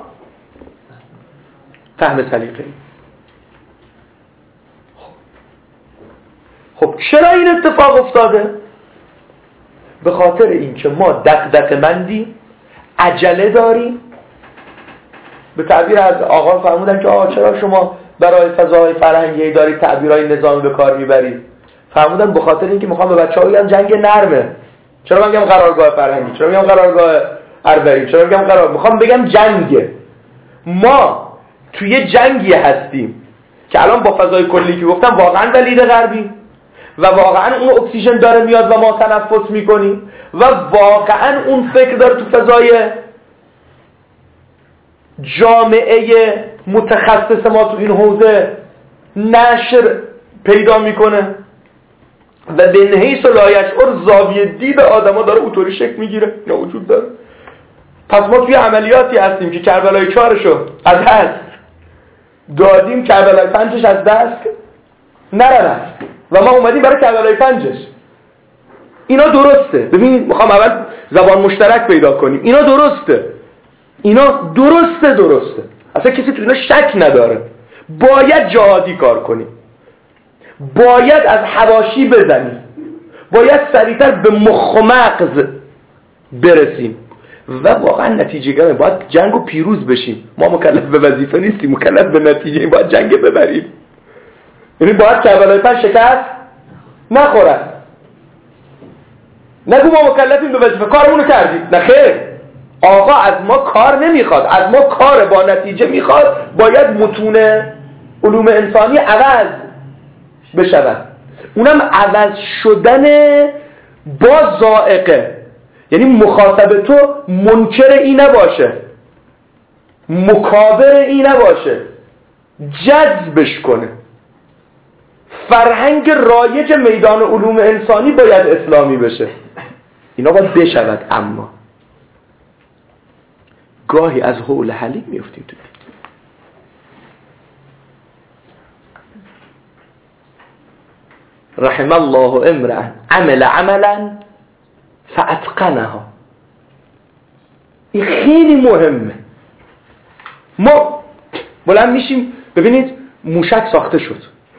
فهم سلیقه‌ای. خب چرا این اتفاق افتاده؟ به خاطر اینکه ما دغدغه‌مندیم، عجله داریم. به تعبیر از آقا فرمودن که چرا شما برای فضای فرهنگی دارید تعبیرهای نظامی به کار میبرید؟ فرمودن به خاطر اینکه میخوام به بچه‌ها بگم جنگ نرمه. چرا میگم قرارگاه فرهنگی؟ چرا میگم قرارگاه اربعین؟ چرا میگم میخوام بگم جنگه. ما توی جنگی هستیم که الان با فضای کلی که گفتم واقعا ولید غربی و واقعا اون اکسیژن داره میاد و ما تنفس میکنیم و واقعا اون فکر داره تو فضای جامعه متخصص ما تو این حوزه نشر پیدا میکنه و به نحیث و لایشعر زاویه دید آدم ها داره اونطوری شکل میگیره یا وجود داره. پس ما توی عملیاتی هستیم که کربلای 4شو از هست دادیم، کربلای 5ش از دست نرفت و ما اومدیم برای کربلای 5ش. اینا درسته. ببینید میخوام اول زبان مشترک پیدا کنیم. اینا درسته. اصلا کسی تو اینا شک نداره. باید جهادی کار کنیم، باید از حواشی بزنیم، باید سریعتر به مخ و مغز برسیم و واقعا نتیجه گیریم. باید جنگو پیروز بشیم. ما مکلف به وظیفه نیستیم، مکلف به نتیجه. باید جنگ ببریم. یعنی باید کربلای 5 شکست نخورد. نگو ما مکلفیم به وظیفه، کارمونو کردیم. نه خیر، آقا از ما کار نمیخواد، از ما کار با نتیجه میخواد. باید متون علوم انسانی عوض بشود. اونم عوض شدن با ذائقه. یعنی مخاطب تو منکر این نباشه، مکابر این نباشه، جذبش کنه. فرهنگ رایج میدان علوم انسانی باید اسلامی بشه. اینا باید بشود. اما گاهی از حول حلیم میفتیم تو رحم الله امرأ عمل عملا فاتقنها. این خیلی مهمه. ما بلند میشیم، ببینید موشک ساخته شد.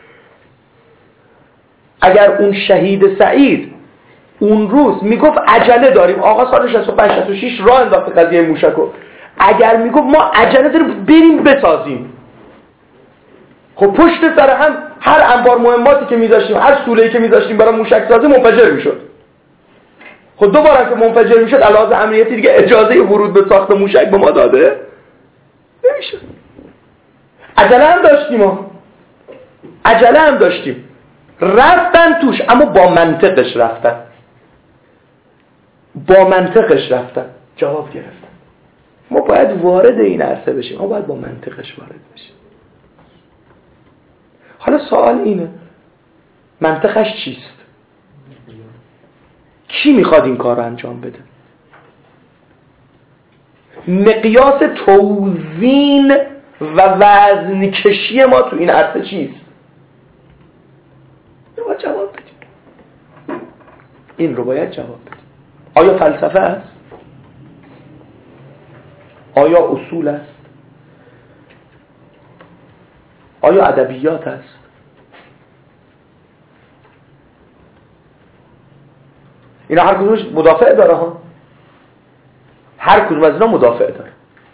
اگر اون شهید سعید اون روز میگفت عجله داریم، آقا سال 65 66 راه انداخت قضیه موشکو، اگر میگفت ما عجله داریم بریم بسازیم، خب پشت سر هم هر انبار مهماتی که میذاشتیم، هر سوله‌ای که میذاشتیم برای موشک سازی منفجر میشد. خب دوباره که منفجر میشد علاوه بر امنیتی دیگه اجازه ورود به ساخت موشک به ما داده نمیشد. عجله هم داشتیم، رفتن توش، اما با منطقش رفتن، جواب گرفتن. ما باید وارد این عرصه بشیم، ما باید با منطقش وارد بشیم. حالا سوال اینه، منطقش چیست؟ کی میخواد این کار رو انجام بده؟ مقیاس توزین و وزن کشی ما تو این عرصه چیست؟ باید جواب بدیم. این رو باید جواب بدیم. آیا فلسفه است؟ آیا اصول است؟ آیا ادبیات است؟ اینا هر کدومش مدافع داره ها. هر کدوم از اینا مدافع داره.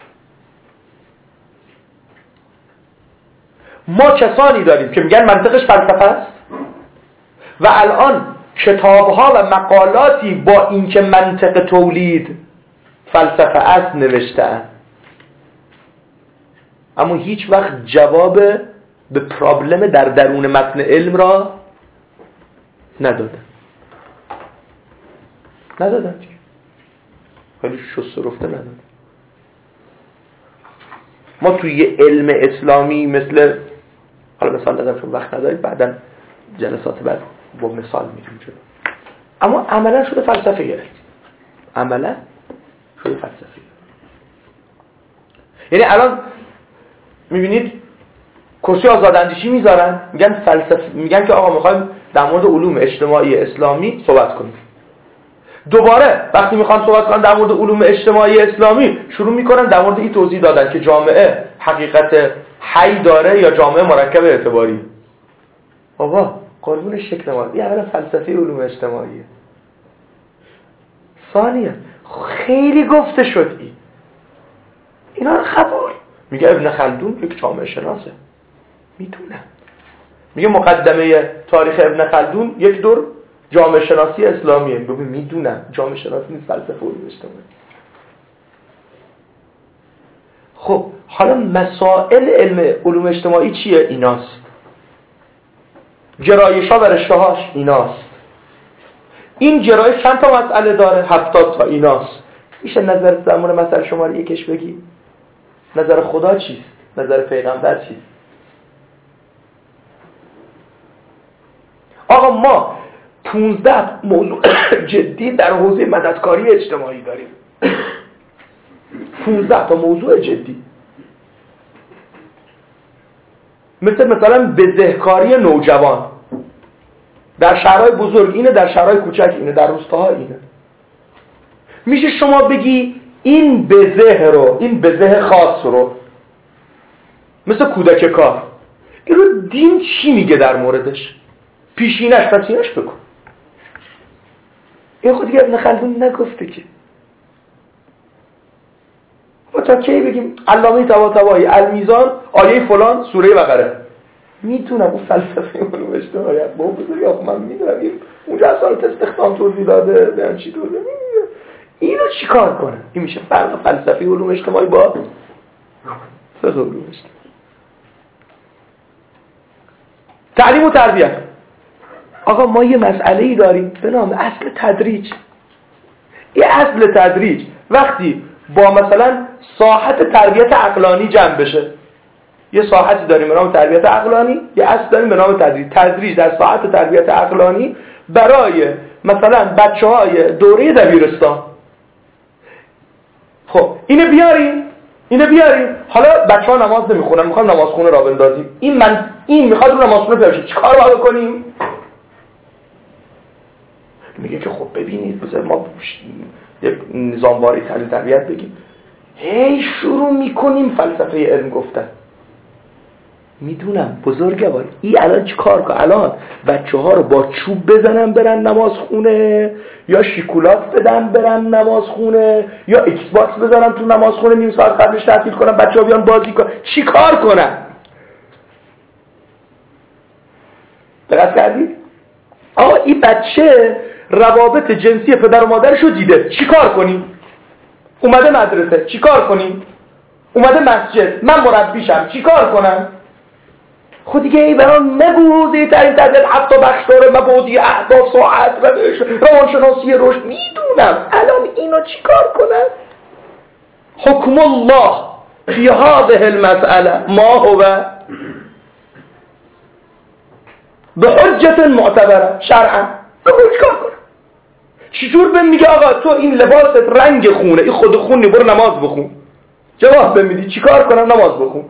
ما کسانی داریم که میگن منطقش فلسفه است و الان کتاب‌ها و مقالاتی با اینکه منطق تولید فلسفه است نوشته‌اند، اما هیچ وقت جواب به پرابلم در درون متن علم را ندادن. خیلی شست و رفته ندادن. ما توی علم اسلامی مثل، حالا مثال دادم چون وقت نداریم، بعداً جلسات بعد با مثال میریم جلو، اما عملا شده فلسفه گرفت. یعنی الان میبینید کرسی آزاداندیشی میذارن، میگن فلسفه، میگن که آقا میخوایم در مورد علوم اجتماعی اسلامی صحبت کنیم. دوباره وقتی میخوان صحبت کنن در مورد علوم اجتماعی اسلامی، شروع میکنن در مورد این توضیح دادن که جامعه حقیقت حی داره یا جامعه مرکب اعتباری. بابا قربون شکل ما. این اولا فلسفه علوم اجتماعیه. ثانیاً خیلی گفته شد اینا رو قبول. میگه ابن خلدون یک جامعه شناسه، میدونم. میگه مقدمه تاریخ ابن خلدون یک دور جامعه شناسی اسلامیه. ببین میدونم جامعه شناسی نیست، فلسفه علوم اجتماعی. خب حالا مسائل علم علوم اجتماعی چیه؟ ایناست. گرایش‌ها و رشته‌هاش ایناست. این گرایش چند تا مسئله داره؟ 70 تا. ایناست. میشه نظر در مورد مسئله شماره یکش بگی؟ نظر خدا چیست؟ نظر پیغمبر چیست؟ آقا ما 15 موضوع جدی در حوزه مددکاری اجتماعی داریم. 15 تا موضوع جدی، مثلا بزهکاری نوجوان در شهرهای بزرگ اینه، در شهرهای کوچک اینه، در روستاها اینه. میشه شما بگی این بزه رو، این بزه خاص رو، مثل کودک کار، این رو دین چی میگه در موردش؟ پیشینش پسینش بکن. این خود دیگه ابن خلدون نگفته که. ما تا کی بگیم علامه طباطبایی المیزان آیه فلان سوره بقره؟ میتونم اون فلسفه علوم اجتماعی با بزرگی آخه من میدونم اونجا اصالت استخدام توضیح داده بیان چی توضیح اینو چی کار کنه؟ این میشه فرق فلسفه علوم اجتماعی با فقه علوم اجتماعی. تعلیم و تربیت. آقا ما یه مسئله‌ای داریم به نام اصل تدریج. این اصل تدریج وقتی با مثلا ساحت تربیت عقلانی جمع بشه، یه ساحتی داریم به نام تربیت عقلانی، یه اصل داریم به نام تدریج. تدریج در ساحت تربیت عقلانی برای مثلا بچه‌های دوره دبیرستان. خب اینو بیاریم. حالا بچه‌ها نماز نمیخونن، میخوام نمازخونه را بندازیم. این میخواد رو نمازخونه بشه. چیکار باید کنیم؟ میگه که خب ببینید بذار ما یک نظامواری تعلیم تربیت بگیم. هی شروع میکنیم فلسفه علم گفتن. میدونم بزرگوار این الان چی کار کنه؟ الان بچه ها رو با چوب بزنن برن نماز خونه، یا شیکولات بدن برن نماز خونه، یا ایکس باکس بزنن تو نماز خونه نیم ساعت قبلش تعطیل کنن بچه ها بیان بازی کنن. چی کار کنن؟ دقت کردید؟ آقا این بچه روابط جنسی پدر و مادرش رو دیده، چی کار کنیم؟ اومده مدرسه، چی کار کنیم؟ اومده مسجد، من مربیشم، چی کار کنم؟ خود دیگه ای برام نگو حوزه تعلیم تربیت 7 بخش داره، مبادی، اهداف، ساعت، روانشناسی رشد. میدونم الان اینو چی کار کنم؟ حکم الله فی هذه المسئله ما هو بحجت معتبره شرعا. بگو چی کار کنم؟ چجور بهم میگه آقا تو این لباست رنگ خونه، این خود خونی، برو نماز بخون؟ جواب بهم میدی چی کار کنم؟ نماز بخون.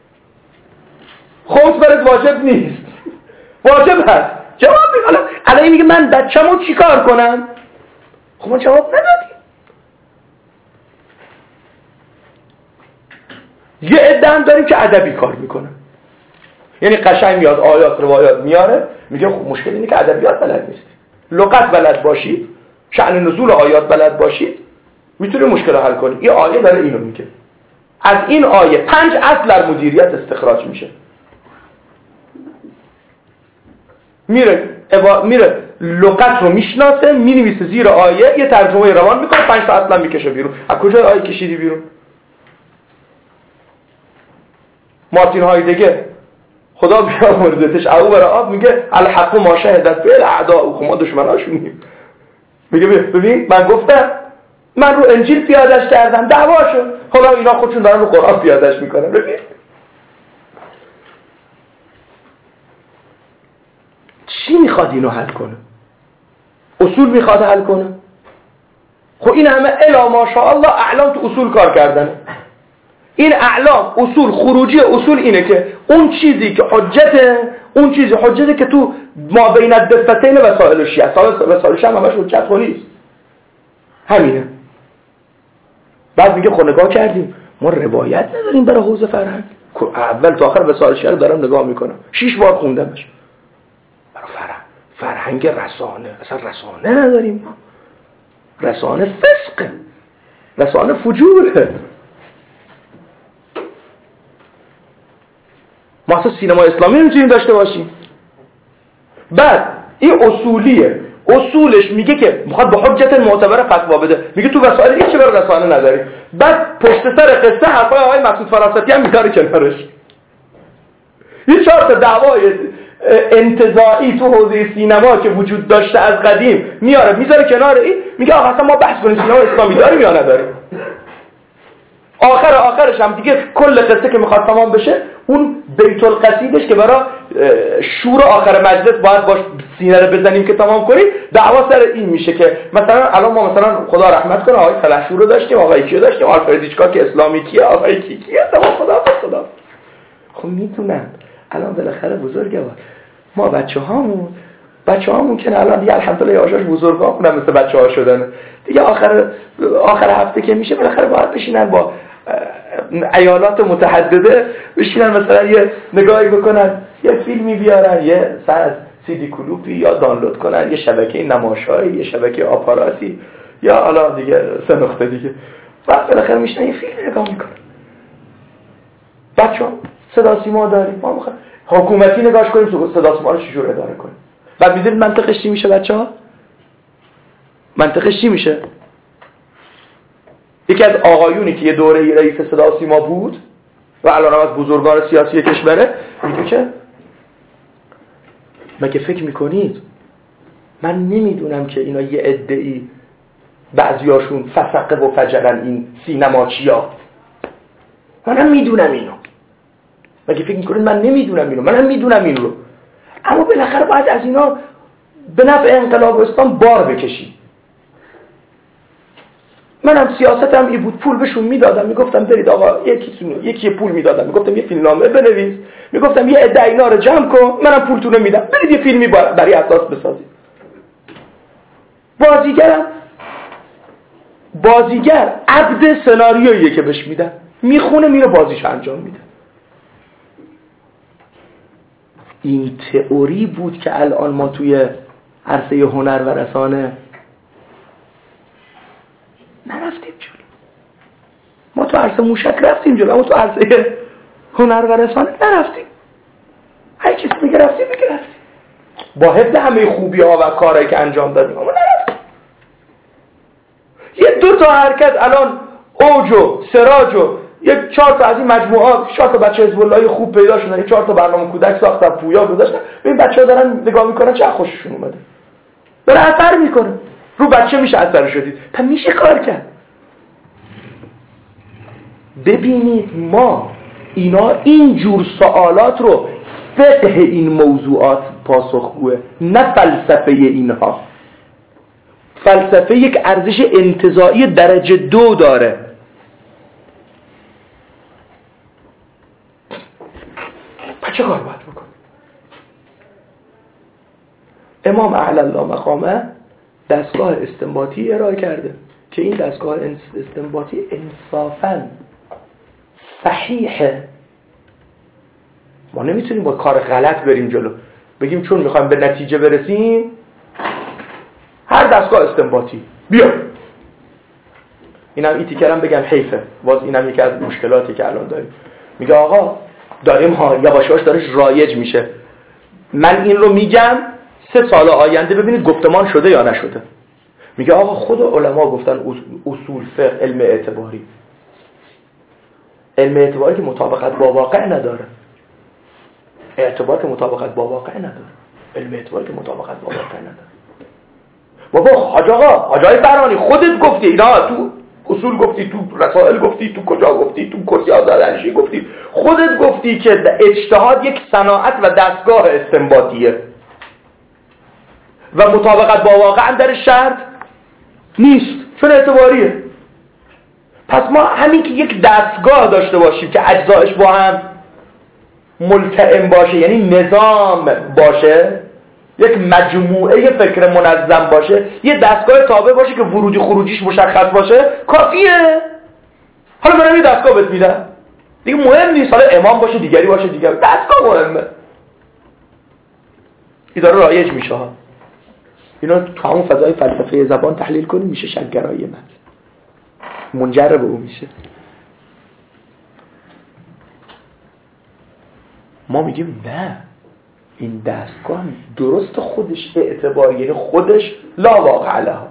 خمس برات واجب نیست، واجب هست. جواب میگه الان میگه من بچه‌مو چی کار کنم؟ خب ما جواب ندادیم. یه عده هم داریم که ادبی کار میکنه، یعنی قشنگ میاد آیات روایات میاره، میگه خب مشکل اینه که ادبیات بلد نیست. لغت بلد باشید، شأن نزول آیات بلد باشید، میتونه مشکل رو حل کنید. این آیه داره اینو میگه. از این آیه 5 اصل در مدیریت استخراج میشه. میره لغت رو میشناسه، مینویسه زیر آیه، یه ترجمه روان میکنه، 5 تا اصلا میکشه بیرون. از کجا آیه کشیدی بیرون؟ مارتین هایدگر خدا بیامرزتش او برای آب میگه الحق ما شهدت به الاعداء، ما دشمناشونیم. میگه ببین من گفتم، من رو انجیل پیادش کردم، دعوا شد، حالا اینا خودشون دارن رو قرآن پیادش میکنن. ببین چی میخواد اینو حل کنه؟ اصول میخواد حل کنه؟ خب این همه الا ماشاءالله اعلام تو اصول کار کردن. این اعلام اصول، خروجی اصول اینه که اون چیزی که حجته که تو ما بین الدفتین وسائل شیعه، وسائل شیعه همش حجت نیست، همینه. بعد میگه خب نگاه کردیم ما روایت نداریم برای حوزه فرهنگ. اول تا آخر وسائل شیعه رو دارم نگاه میکنم، 6 بار خوندمش. برای فرهنگ رسانه، اصلا رسانه نداریم ما. رسانه فسقه، رسانه فجوره. ما اصلا سینما اسلامی نمیتونیم داشته باشیم. بعد این اصولیه، اصولش میگه که میخواد به حجت معتبر فتوا بده، میگه تو وسایل هیچی برای رسانه نداری. بعد پشت سر قصه حرفای آقای مسعود فراستی هم میذاره کنارش. این 4 تا دعوای انتزاعی تو حوزه سینما که وجود داشته از قدیم میاره میذاره کنار این، میگه آقا اصلا ما بحث کنیم سینما اسلامی داریم یا نداریم. آخرش هم دیگه کل قصه که میخواد تمام بشه، اون بیت القصیدش که برای شور آخر مجلس باید باش سینه رو بزنیم که تمام کنیم، دعوا سر این میشه که مثلا الان ما مثلا خدا رحمت کنه آقای فلحشور رو داشتیم، آقای کیو داشتیم، آلفردیچکا که اسلامی کیه، آقای کیه، تمام خدا. خب میدونن الان بالاخره بزرگوار ما بچه‌هامون که الان دیگه الحمدلله یاشاش بزرگا هم مثل بچه‌ها شدن دیگه، آخر هفته که میشه بالاخره باید بشینن با ایالات متحدده بشینن مثلا یه نگاهی بکنن، یه فیلمی بیارن، یه ساعت CD کلوپی یا دانلود کنن، یه شبکه نماشایی، یه شبکه آپاراتی یا حالا دیگه 3 نقطه دیگه، بعد بالاخره میشینن یه فیلم نگاه میکنن. بچه‌ها صدا سیما داریم، ما میخوایم حکومتی نگاش کنیم، صدا سیما رو چجور اداره کنیم. بعد می‌دونید منطقش چی میشه بچه‌ها؟ منطقش چی میشه؟ یکی از آقایونی که یه دوره رئیس صدا سیما بود و الان از بزرگان سیاسی کشوره میگه که مگه فکر میکنید من نمیدونم که اینا یه عده‌ای بعضیاشون فسقه و فجرن این سینما چیا؟ منم میدونم اینو. مگه فکر میکنید من نمیدونم اینو؟ منم میدونم این رو. اما بالاخره باید از اینا به نفع انقلاب اسلام بار بکشی. منم سیاستم این بود، پول بهشون میدادم، میگفتم برید آقا یکی پول میدادم، میگفتم یه فیلمنامه بنویس، میگفتم یه عده اینا رو جمع کن، منم پولتون رو میدم، برید یه فیلمی برای اساس بسازید. بازیگر عبد سناریویه که بهش میدن، میخونه میره بازیش انجام میده. این تئوری بود که الان ما توی عرصه هنر و رسانه نرفتیم جلو. ما تو عرصه موشک رفتیم جلو، اما تو عرصه هنر و رسانه نرفتیم. هر کسی میگه رفتیم با حفظ همه خوبی ها و کارهایی که انجام دادیم، اما نرفتیم. یه 2 تا حرکت الان اوج و سراج و یک 4 تا از این مجموعات 4 تا بچه حزب اللهی خوب پیدا شدن، یک 4 تا برنامه کودک ساختن، پویا گذاشتن، ببین بچه‌ها دارن نگاه میکنن چه خوششون اومده، داره اثر میکنه رو بچه، میشه اثر شدید، پس میشه کار کرد. ببینید ما این جور سوالات رو فقه این موضوعات پاسخگوه، نه فلسفه اینها. فلسفه یک ارزش انتزاعی درجه 2 داره. چه کار باید بکن؟ امام اعلی الله مقامه دستگاه استنباطی ارائه کرده که این دستگاه استنباطی انصافاً صحیحه. ما نمیتونیم با کار غلط بریم جلو، بگیم چون میخوایم به نتیجه برسیم هر دستگاه استنباطی بیا. اینم این تیکرم بگم حیفه، باز اینم یکی از مشکلاتی که الان داریم. میگه آقا داریم یواشاش داره رایج میشه، من این رو میگم 3 سال آینده ببینید گفتمان شده یا نشده. میگه آقا خود علما گفتن اصول فقه علم اعتباری که مطابقت با واقع نداره، اعتبار که مطابقت با واقع نداره، علم اعتباری که مطابقت با واقع نداره. بابا حاجای فرانی خودت گفتی اینا، تو اصول گفتی، تو رسائل گفتی، تو کجا گفتی، تو کرسی آزادانشی گفتی، خودت گفتی که اجتهاد یک صناعت و دستگاه استنباطیه و مطابقت با واقع در شرط نیست چون اعتباریه. پس ما همین که یک دستگاه داشته باشیم که اجزایش با هم ملتئم باشه، یعنی نظام باشه، یک مجموعه فکر منظم باشه، یه دستگاه تابع باشه که ورودی خروجیش مشخص باشه، کافیه. حالا منم یه دستگاه بهت میدم دیگه، مهم نیست حالا امام باشه دیگری باشه، دیگری دستگاه مهمه. این داره رایج میشه ها. اینا تو همون فضای فلسفه زبان تحلیل کنیم میشه شک‌گرایی متن، منجر به اون میشه. ما میگیم نه، این دستگاه درست خودش اعتبار، یعنی خودش لا واقع لها،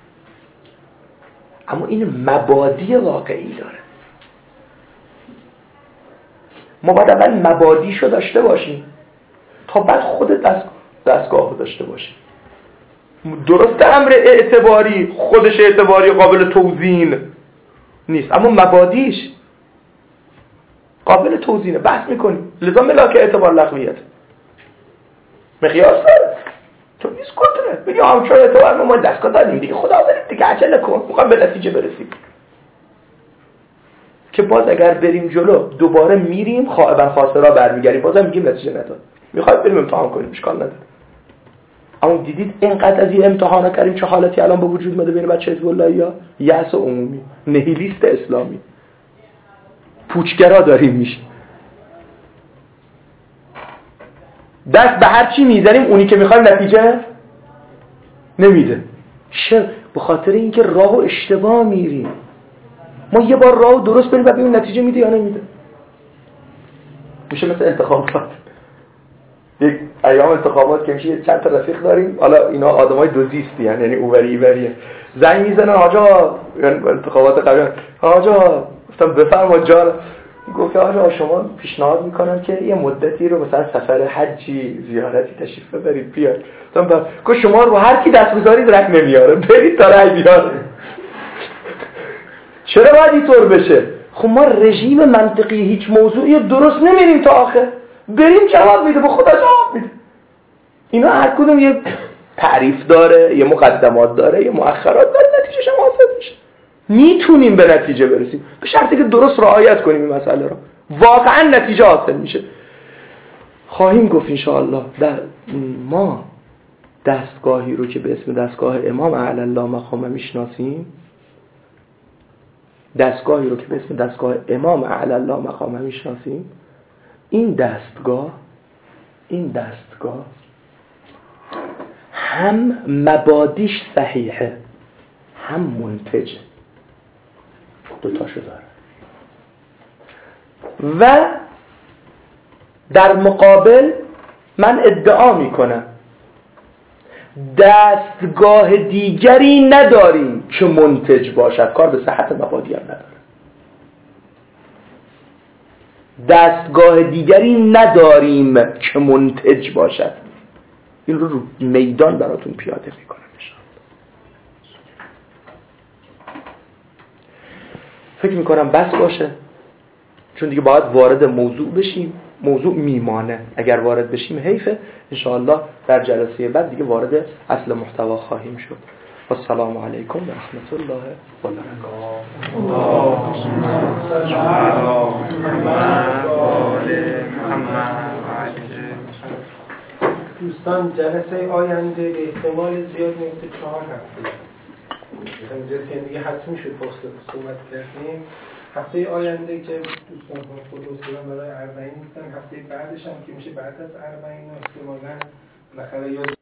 اما این مبادی واقعی داره. ما باید اول مبادیشو داشته باشیم تا بعد خود دستگاه رو داشته باشیم. درست امر اعتباری خودش اعتباری قابل توزین نیست، اما مبادیش قابل توزینه. بحث میکنیم لذا ملاک اعتبار لغویت مقیاس داره، تو نیست کنتره بگیم همچون اعتبار ما دستگاه داریم دیگه، خدا برید دیگه عجله کن میخوام به نتیجه برسیم، که باز اگر بریم جلو دوباره میریم خائبا خاسرا برمیگردیم بازم میگیم نتیجه نداد. میخواید بریم امتحان کنیم اشکال نداره، اما دیدید اینقدر از این امتحانا کردیم چه حالتی الان به وجود اومده بین بچه حزب اللهیا؟ یأس عمومی، نهیلیست اسلامی، پوچگرا داریم میشه. دست به هر چی میزنیم اونی که میخوایم نتیجه نمیده. چرا؟ به خاطر اینکه راهو اشتباه میریم. ما یه بار راهو درست بریم و ببینیم نتیجه میده یا نمیده. میشه مثل انتخابات، یک ایام انتخابات که میشه چند تا رفیق داریم، حالا اینا آدمای دوزیستی یعنی اووری ایوریه، زنگ میزنن آجا انتخابات قبلی آجا گفتم بفرما جان، گفت آجا شما پیشنهاد میکنم که یه مدتی رو مثلا سفر حجی زیارتی تشریف ببرید بیاید. گفت شما رو هر کی دست بذارید رک نمیاره، برید تا رای بیاره. چرا باید اینطور بشه؟ خب ما رژیم منطقی هیچ موضوعی درست نمیریم تا آخر، بریم جواب میده، به خدا جواب میده. اینا هر کدوم یه تعریف داره، یه مقدمات داره، یه مؤخرات داره، نتیجهش هم حاصل میشه. میتونیم به نتیجه برسیم به شرطی که درست رعایت کنیم این مسئله رو، واقعا نتیجه حاصل میشه. خواهیم گفت انشاءالله در ما دستگاهی رو که به اسم دستگاه امام اعلی الله مقامه میشناسیم، دستگاهی رو که به اسم دستگاه امام اعلی الله مقامه میشناسیم، این دستگاه هم مبادیش صحیحه هم منتجه، دوتاشو داره. و در مقابل من ادعا میکنم دستگاه دیگری نداریم که منتج باشد، کار به صحت مبادی هم نداره. دستگاه دیگری نداریم که منتج باشد. این رو میدان براتون پیاده میکنم. فکر میکنم بس باشه، چون دیگه باید وارد موضوع بشیم. موضوع میمانه، اگر وارد بشیم حیفه. انشاءالله در جلسه بعد دیگه وارد اصل محتوا خواهیم شد. و السلام علیکم و رحمت الله و برکاته. دوستان جلسه آینده به احتمال زیاد میفته 4 هفته. جلسه دیگه حتمی شد صحبت کردیم. هفته آینده که دوستان خود اصولا برای اربعین نیستن، هفته بعدش هم که میشه بعد از اربعین احتمالاً بالاخره